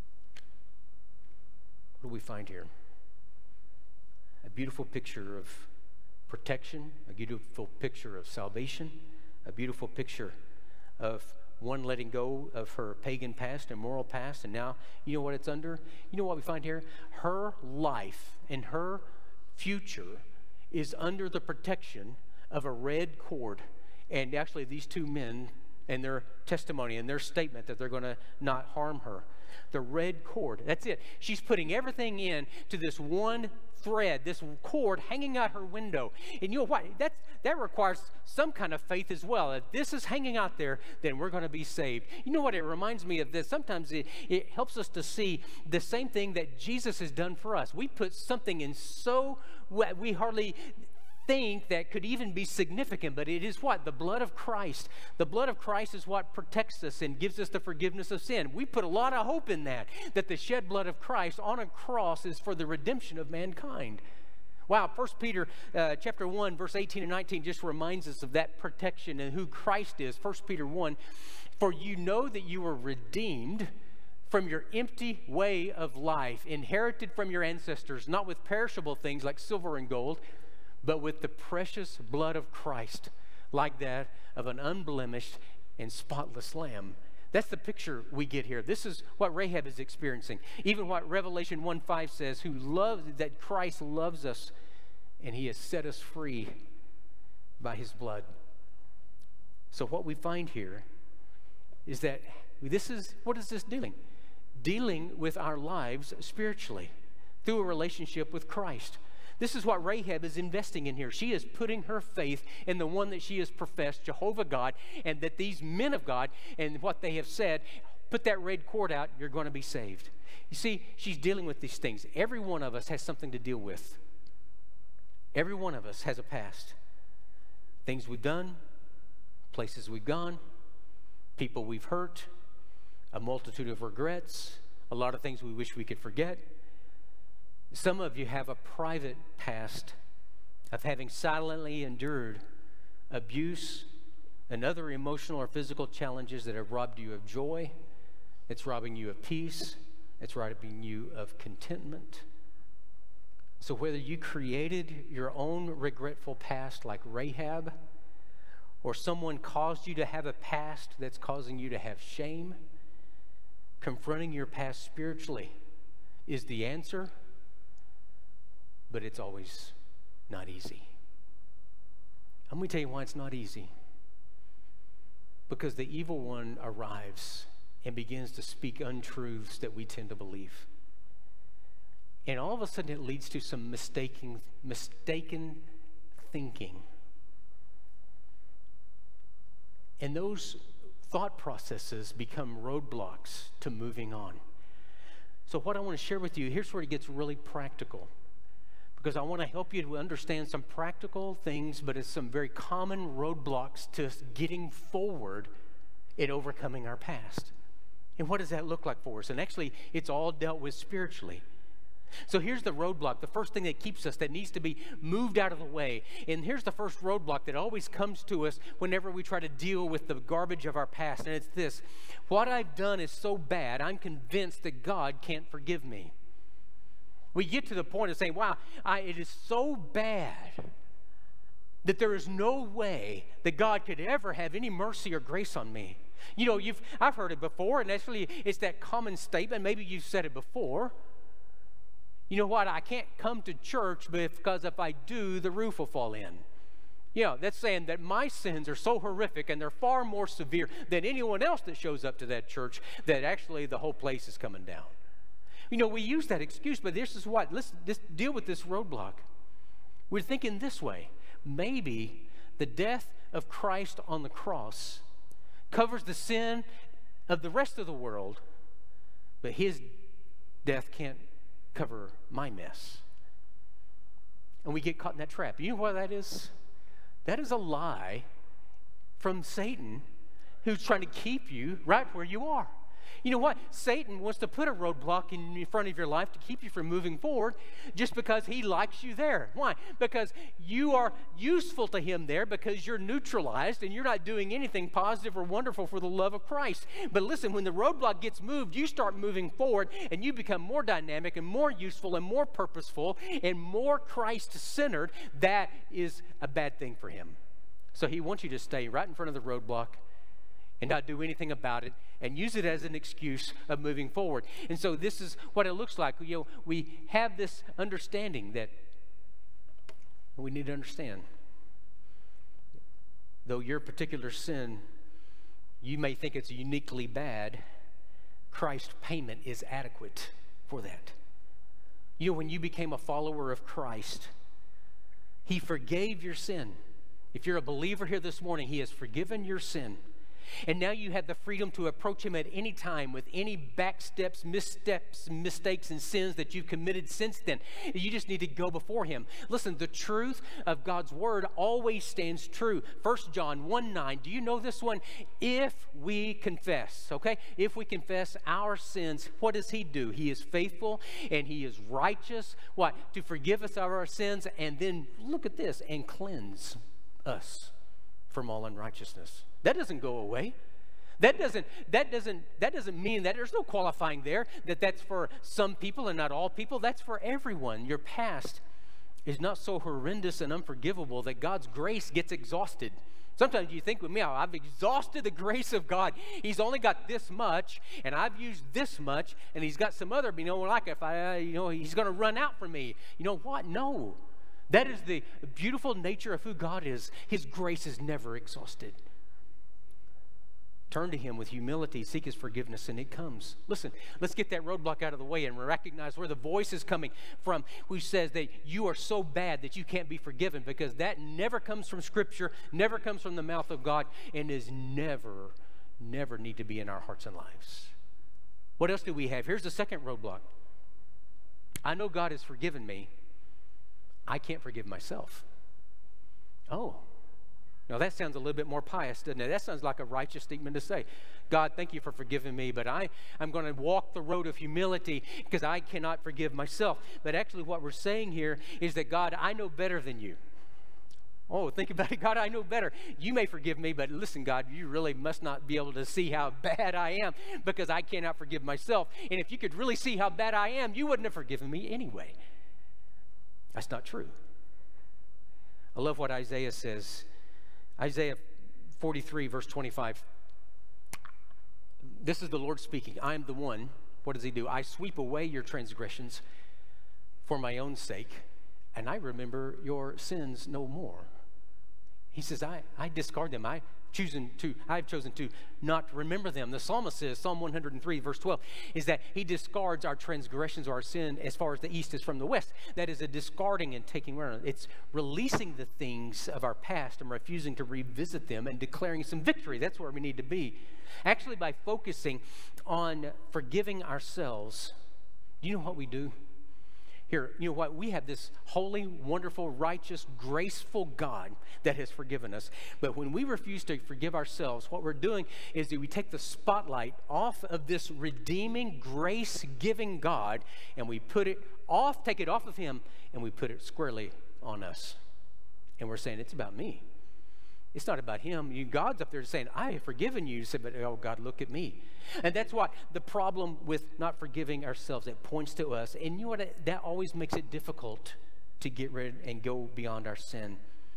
Speaker 2: What do we find here? A beautiful picture of protection, a beautiful picture of salvation, a beautiful picture of one letting go of her pagan past and moral past, and now, you know what it's under? You know what we find here? Her life and her future is under the protection of a red cord. And actually, these two men and their testimony and their statement that they're going to not harm her. The red cord, that's it. She's putting everything in to this one thread, this cord hanging out her window. And you know what? That requires some kind of faith as well. If this is hanging out there, then we're going to be saved. You know what? It reminds me of this. Sometimes it helps us to see the same thing that Jesus has done for us. We put something in so we hardly think that could even be significant, but it is what? The blood of Christ. The blood of Christ is what protects us and gives us the forgiveness of sin. We put a lot of hope in that the shed blood of Christ on a cross is for the redemption of mankind. Wow, 1 Peter chapter 1, verse 18 and 19 just reminds us of that protection and who Christ is. 1 Peter 1, for you know that you were redeemed from your empty way of life, inherited from your ancestors, not with perishable things like silver and gold, but with the precious blood of Christ, like that of an unblemished and spotless lamb. That's the picture we get here. This is what Rahab is experiencing. Even what Revelation 1:5 says, that Christ loves us and he has set us free by his blood. So what we find here is that what is this doing? Dealing with our lives spiritually through a relationship with Christ. This is what Rahab is investing in here. She is putting her faith in the one that she has professed, Jehovah God, and that these men of God and what they have said, put that red cord out, you're going to be saved. You see, she's dealing with these things. Every one of us has something to deal with. Every one of us has a past. Things we've done, places we've gone, people we've hurt, a multitude of regrets, a lot of things we wish we could forget. Some of you have a private past of having silently endured abuse and other emotional or physical challenges that have robbed you of joy. It's robbing you of peace. It's robbing you of contentment. So whether you created your own regretful past like Rahab, or someone caused you to have a past that's causing you to have shame, confronting your past spiritually is the answer, but it's always not easy. I'm going to tell you why it's not easy. Because the evil one arrives and begins to speak untruths that we tend to believe. And all of a sudden it leads to some mistaken thinking. And those thought processes become roadblocks to moving on. So what I want to share with you, here's where it gets really practical. Because I want to help you to understand some practical things, but it's some very common roadblocks to getting forward in overcoming our past. And what does that look like for us? And actually, it's all dealt with spiritually. So here's the roadblock, the first thing that keeps us, that needs to be moved out of the way. And here's the first roadblock that always comes to us whenever we try to deal with the garbage of our past. And it's this: what I've done is so bad, I'm convinced that God can't forgive me. We get to the point of saying, wow, it is so bad that there is no way that God could ever have any mercy or grace on me. You know, I've heard it before, and actually it's that common statement. Maybe you've said it before. You know what? I can't come to church because if I do, the roof will fall in. You know, that's saying that my sins are so horrific and they're far more severe than anyone else that shows up to that church, that actually the whole place is coming down. You know, we use that excuse, but this is what, let's deal with this roadblock. We're thinking this way: maybe the death of Christ on the cross covers the sin of the rest of the world, but his death can't cover my mess. And we get caught in that trap. You know what that is? That is a lie from Satan, who's trying to keep you right where you are. You know what? Satan wants to put a roadblock in front of your life to keep you from moving forward just because he likes you there. Why? Because you are useful to him there, because you're neutralized and you're not doing anything positive or wonderful for the love of Christ. But listen, when the roadblock gets moved, you start moving forward and you become more dynamic and more useful and more purposeful and more Christ-centered. That is a bad thing for him. So he wants you to stay right in front of the roadblock and not do anything about it, and use it as an excuse of moving forward. And so this is what it looks like. You know, we have this understanding that we need to understand. Though your particular sin, you may think it's uniquely bad, Christ's payment is adequate for that. You know, when you became a follower of Christ, he forgave your sin. If you're a believer here this morning, he has forgiven your sin. And now you have the freedom to approach him at any time with any backsteps, missteps, mistakes, and sins that you've committed since then. You just need to go before him. Listen, the truth of God's word always stands true. 1 John 1:9. Do you know this one? If we confess, okay? If we confess our sins, what does he do? He is faithful and he is righteous. What? To forgive us of our sins, and then look at this, and cleanse us from all unrighteousness. That doesn't go away. That doesn't mean that there's no qualifying there, that's for some people and not all people. That's for everyone. Your past is not so horrendous and unforgivable that God's grace gets exhausted. Sometimes you think with me, I've exhausted the grace of God. He's only got this much, and I've used this much, and he's got some other, like if he's going to run out for me. You know what? No. That is the beautiful nature of who God is. His grace is never exhausted. Turn to him with humility, seek his forgiveness, and it comes. Listen, let's get that roadblock out of the way and recognize where the voice is coming from, who says that you are so bad that you can't be forgiven, because that never comes from Scripture, never comes from the mouth of God, and is never need to be in our hearts and lives. What else do we have? Here's the second roadblock. I know God has forgiven me. I can't forgive myself. Oh. Now, that sounds a little bit more pious, doesn't it? That sounds like a righteous statement to say. God, thank you for forgiving me, but I'm going to walk the road of humility because I cannot forgive myself. But actually what we're saying here is that, God, I know better than you. Oh, think about it. God, I know better. You may forgive me, but listen, God, you really must not be able to see how bad I am, because I cannot forgive myself. And if you could really see how bad I am, you wouldn't have forgiven me anyway. That's not true. I love what Isaiah says. Isaiah 43, verse 25. This is the Lord speaking. I am the one what does he do? I sweep away your transgressions for my own sake, and I remember your sins no more. He says, I discard them. I've chosen to not remember them. The psalmist says, Psalm 103, verse 12, is that he discards our transgressions or our sin as far as the east is from the west. That is a discarding and taking around. It's releasing the things of our past and refusing to revisit them and declaring some victory. That's where we need to be. Actually, by focusing on forgiving ourselves, you know what we do? Here, you know what? We have this holy, wonderful, righteous, graceful God that has forgiven us. But when we refuse to forgive ourselves, what we're doing is that we take the spotlight off of this redeeming, grace-giving God, and we take it off of him, and we put it squarely on us. And we're saying, it's about me. It's not about him. God's up there saying, I have forgiven you. You say, but oh, God, look at me. And that's what the problem with not forgiving ourselves, it points to us. And you know what? That always makes it difficult to get rid and go beyond our sin.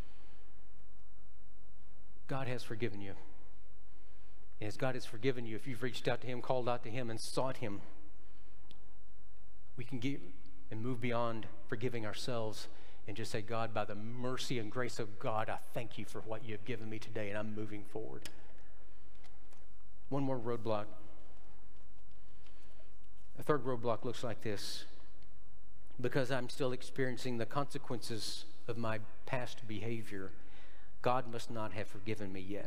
Speaker 2: God has forgiven you. And as God has forgiven you, if you've reached out to him, called out to him, and sought him, we can get and move beyond forgiving ourselves and just say, God, by the mercy and grace of God, I thank you for what you have given me today, and I'm moving forward. One more roadblock. A third roadblock looks like this. Because I'm still experiencing the consequences of my past behavior, God must not have forgiven me yet.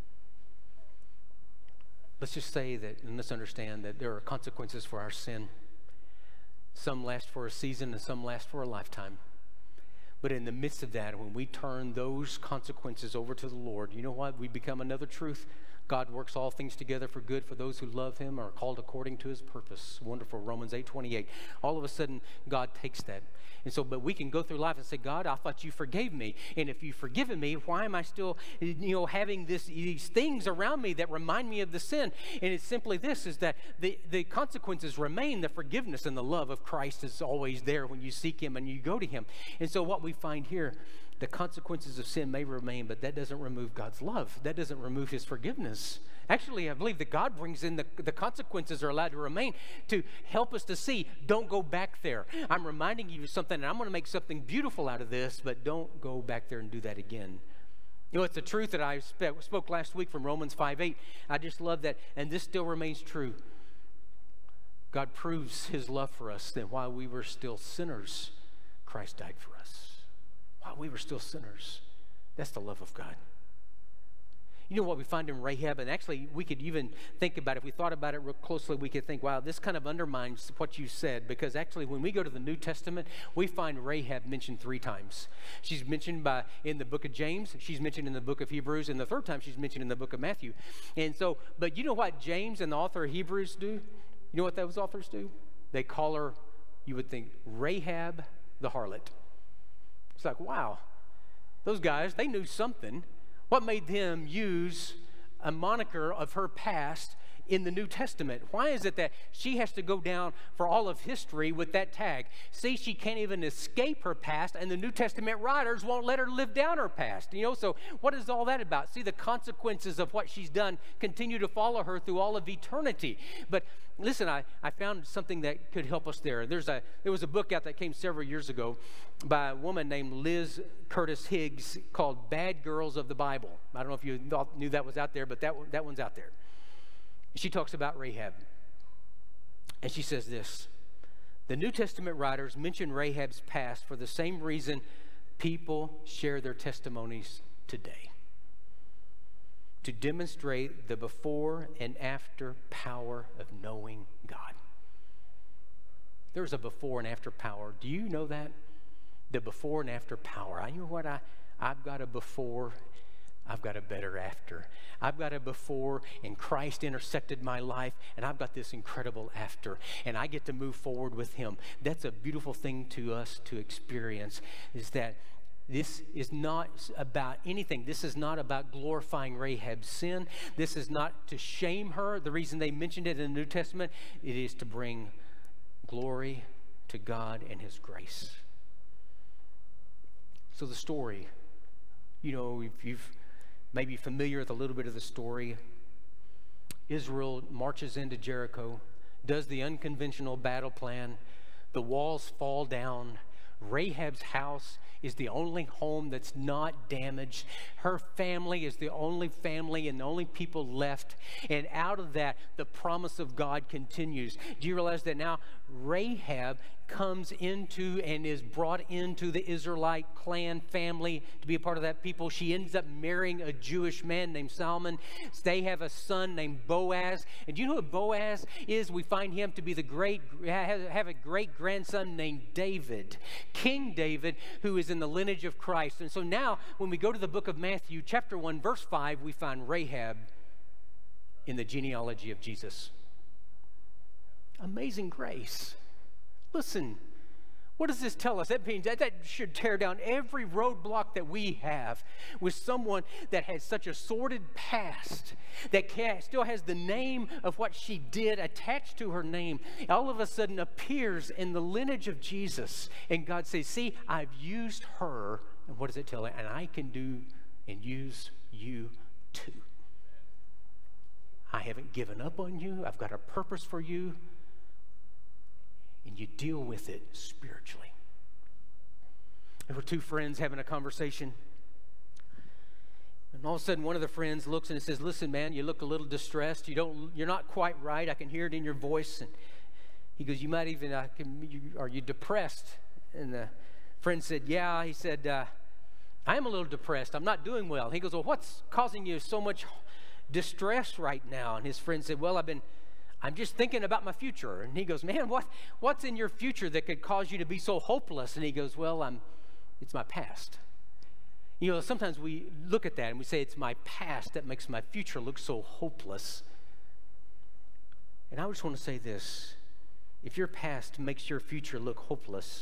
Speaker 2: Let's just say that, and let's understand that there are consequences for our sin. Some last for a season and some last for a lifetime. But in the midst of that, when we turn those consequences over to the Lord, you know what? We become another truth. God works all things together for good for those who love him or are called according to his purpose. Wonderful, Romans 8:28. All of a sudden, God takes that. And so, but we can go through life and say, God, I thought you forgave me. And if you've forgiven me, why am I still, having these things around me that remind me of the sin? And it's simply this, is that the consequences remain. The forgiveness and the love of Christ is always there when you seek him and you go to him. And so what we find here, the consequences of sin may remain, but that doesn't remove God's love. That doesn't remove his forgiveness. Actually, I believe that God brings in the consequences are allowed to remain to help us to see, don't go back there. I'm reminding you of something, and I'm going to make something beautiful out of this, but don't go back there and do that again. You know, it's the truth that I spoke last week from Romans 5:8. I just love that, and this still remains true. God proves his love for us that while we were still sinners, Christ died for us. While we were still sinners. That's the love of God. You know what we find in Rahab, and actually we could even think about it. If we thought about it real closely, we could think, wow, this kind of undermines what you said, because actually when we go to the New Testament, we find Rahab mentioned 3 times. She's mentioned in the book of James, she's mentioned in the book of Hebrews, and the third time she's mentioned in the book of Matthew. And so, but you know what James and the author of Hebrews do? You know what those authors do? They call her, you would think, Rahab the harlot. It's like, wow, those guys, they knew something. What made them use a moniker of her past in the New Testament? Why is it that she has to go down for all of history with that tag? See, she can't even escape her past, and the New Testament writers won't let her live down her past. So what is all that about? See, the consequences of what she's done continue to follow her through all of eternity. But listen, I found something that could help us there. There was a book out that came several years ago by a woman named Liz Curtis Higgs called Bad Girls of the Bible. I don't know if you knew that was out there, but that one's out there. She talks about Rahab. And she says this: the New Testament writers mention Rahab's past for the same reason people share their testimonies today. To demonstrate the before and after power of knowing God. There's a before and after power. Do you know that? The before and after power. You know what? I've got a before, I've got a better after. I've got a before, and Christ intersected my life, and I've got this incredible after, and I get to move forward with him. That's a beautiful thing to us to experience, is that this is not about anything. This is not about glorifying Rahab's sin. This is not to shame her. The reason they mentioned it in the New Testament, it is to bring glory to God and his grace. So the story, if you've maybe familiar with a little bit of the story, Israel marches into Jericho. does the unconventional battle plan. The walls fall down. Rahab's house is the only home that's not damaged. Her family is the only family and the only people left. And out of that, the promise of God continues. Do you realize that now Rahab comes into and is brought into the Israelite clan family to be a part of that people? She ends up marrying a Jewish man named Salmon. They have a son named Boaz. And do you know what Boaz is? We find him to be have a great grandson named David, King David, who is in the lineage of Christ. And so now when we go to the book of Matthew, chapter 1, verse 5, we find Rahab in the genealogy of Jesus. Amazing grace. Listen, what does this tell us? That means that should tear down every roadblock that we have with someone that has such a sordid past, that still has the name of what she did attached to her name, all of a sudden appears in the lineage of Jesus. And God says, see, I've used her. And what does it tell her? And I can do and use you too. I haven't given up on you. I've got a purpose for you. And you deal with it spiritually. There were two friends having a conversation. And all of a sudden, one of the friends looks and says, listen, man, you look a little distressed. You're not quite right. I can hear it in your voice. And he goes, you might even, are you depressed? And the friend said, yeah. He said, I am a little depressed. I'm not doing well. He goes, well, what's causing you so much distress right now? And his friend said, well, I'm just thinking about my future. And he goes, man, what's in your future that could cause you to be so hopeless? And he goes, well, it's my past. You know, sometimes we look at that and we say, it's my past that makes my future look so hopeless. And I just want to say this. If your past makes your future look hopeless,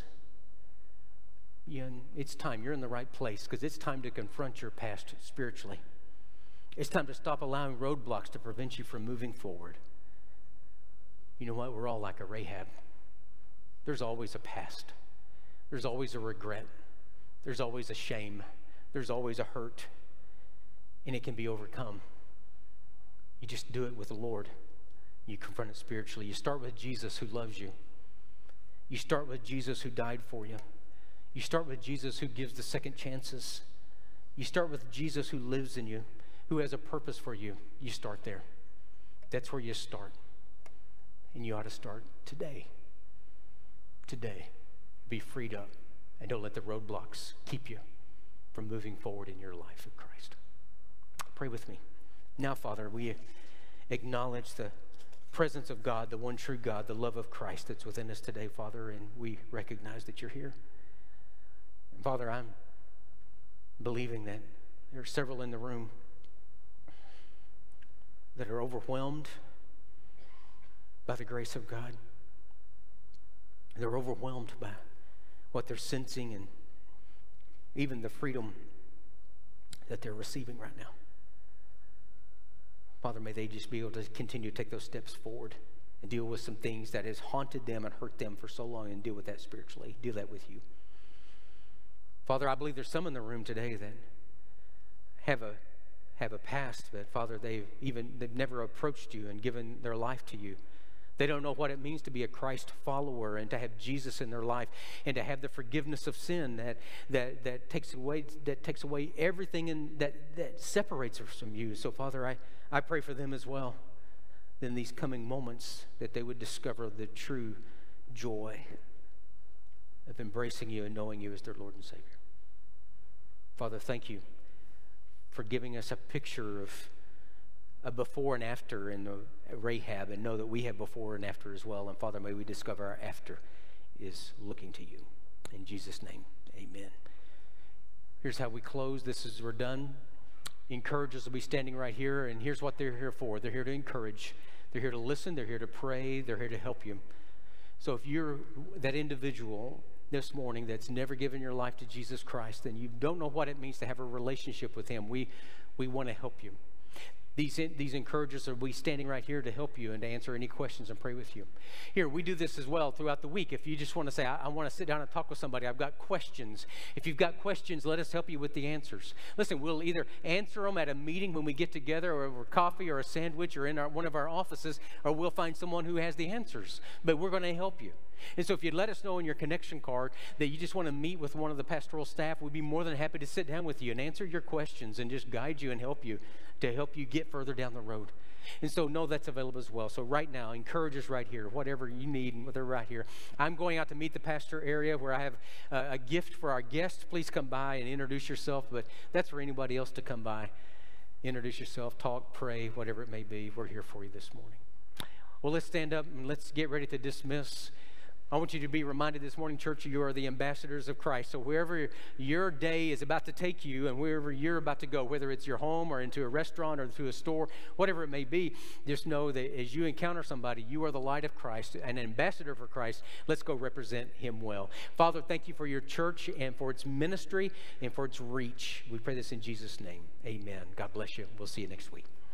Speaker 2: it's time. You're in the right place, because it's time to confront your past spiritually. It's time to stop allowing roadblocks to prevent you from moving forward. You know what? We're all like a Rahab. There's always a past. There's always a regret. There's always a shame. There's always a hurt. And it can be overcome. You just do it with the Lord. You confront it spiritually. You start with Jesus, who loves you. You start with Jesus, who died for you. You start with Jesus, who gives the second chances. You start with Jesus, who lives in you, who has a purpose for you. You start there. That's where you start. And you ought to start today. Today. Be freed up. And don't let the roadblocks keep you from moving forward in your life with Christ. Pray with me. Now, Father, we acknowledge the presence of God, the one true God, the love of Christ that's within us today, Father, and we recognize that you're here. And Father, I'm believing that there are several in the room that are overwhelmed by the grace of God. They're overwhelmed by what they're sensing and even the freedom that they're receiving right now. Father, may they just be able to continue to take those steps forward and deal with some things that has haunted them and hurt them for so long, and deal with that spiritually. Deal that with you. Father, I believe there's some in the room today that have a past, but Father, they've never approached you and given their life to you. They don't know what it means to be a Christ follower and to have Jesus in their life and to have the forgiveness of sin that takes away everything that separates us from you. So Father, I pray for them as well in these coming moments, that they would discover the true joy of embracing you and knowing you as their Lord and Savior. Father, thank you for giving us a picture of a before and after in Rahab, and know that we have before and after as well. And Father, may we discover our after is looking to you. In Jesus' name, amen. Here's how we close. We're done. Encouragers will be standing right here, and here's what they're here for. They're here to encourage. They're here to listen. They're here to pray. They're here to help you. So if you're that individual this morning that's never given your life to Jesus Christ, and you don't know what it means to have a relationship with him, we want to help you. These encouragers will be standing right here to help you and to answer any questions and pray with you. Here, we do this as well throughout the week. If you just want to say, I want to sit down and talk with somebody, I've got questions. If you've got questions, let us help you with the answers. Listen, we'll either answer them at a meeting when we get together, or over coffee or a sandwich, or in one of our offices, or we'll find someone who has the answers. But we're going to help you. And so if you'd let us know in your connection card that you just want to meet with one of the pastoral staff, we'd be more than happy to sit down with you and answer your questions and just guide you and help you to help you get further down the road. And so know that's available as well. So right now, encouragers right here, whatever you need, they're right here. I'm going out to meet the pastor area where I have a gift for our guests. Please come by and introduce yourself, but that's for anybody else to come by. Introduce yourself, talk, pray, whatever it may be. We're here for you this morning. Well, let's stand up and let's get ready to dismiss. I want you to be reminded this morning, church, you are the ambassadors of Christ. So wherever your day is about to take you and wherever you're about to go, whether it's your home or into a restaurant or to a store, whatever it may be, just know that as you encounter somebody, you are the light of Christ, an ambassador for Christ. Let's go represent him well. Father, thank you for your church and for its ministry and for its reach. We pray this in Jesus' name. Amen. God bless you. We'll see you next week.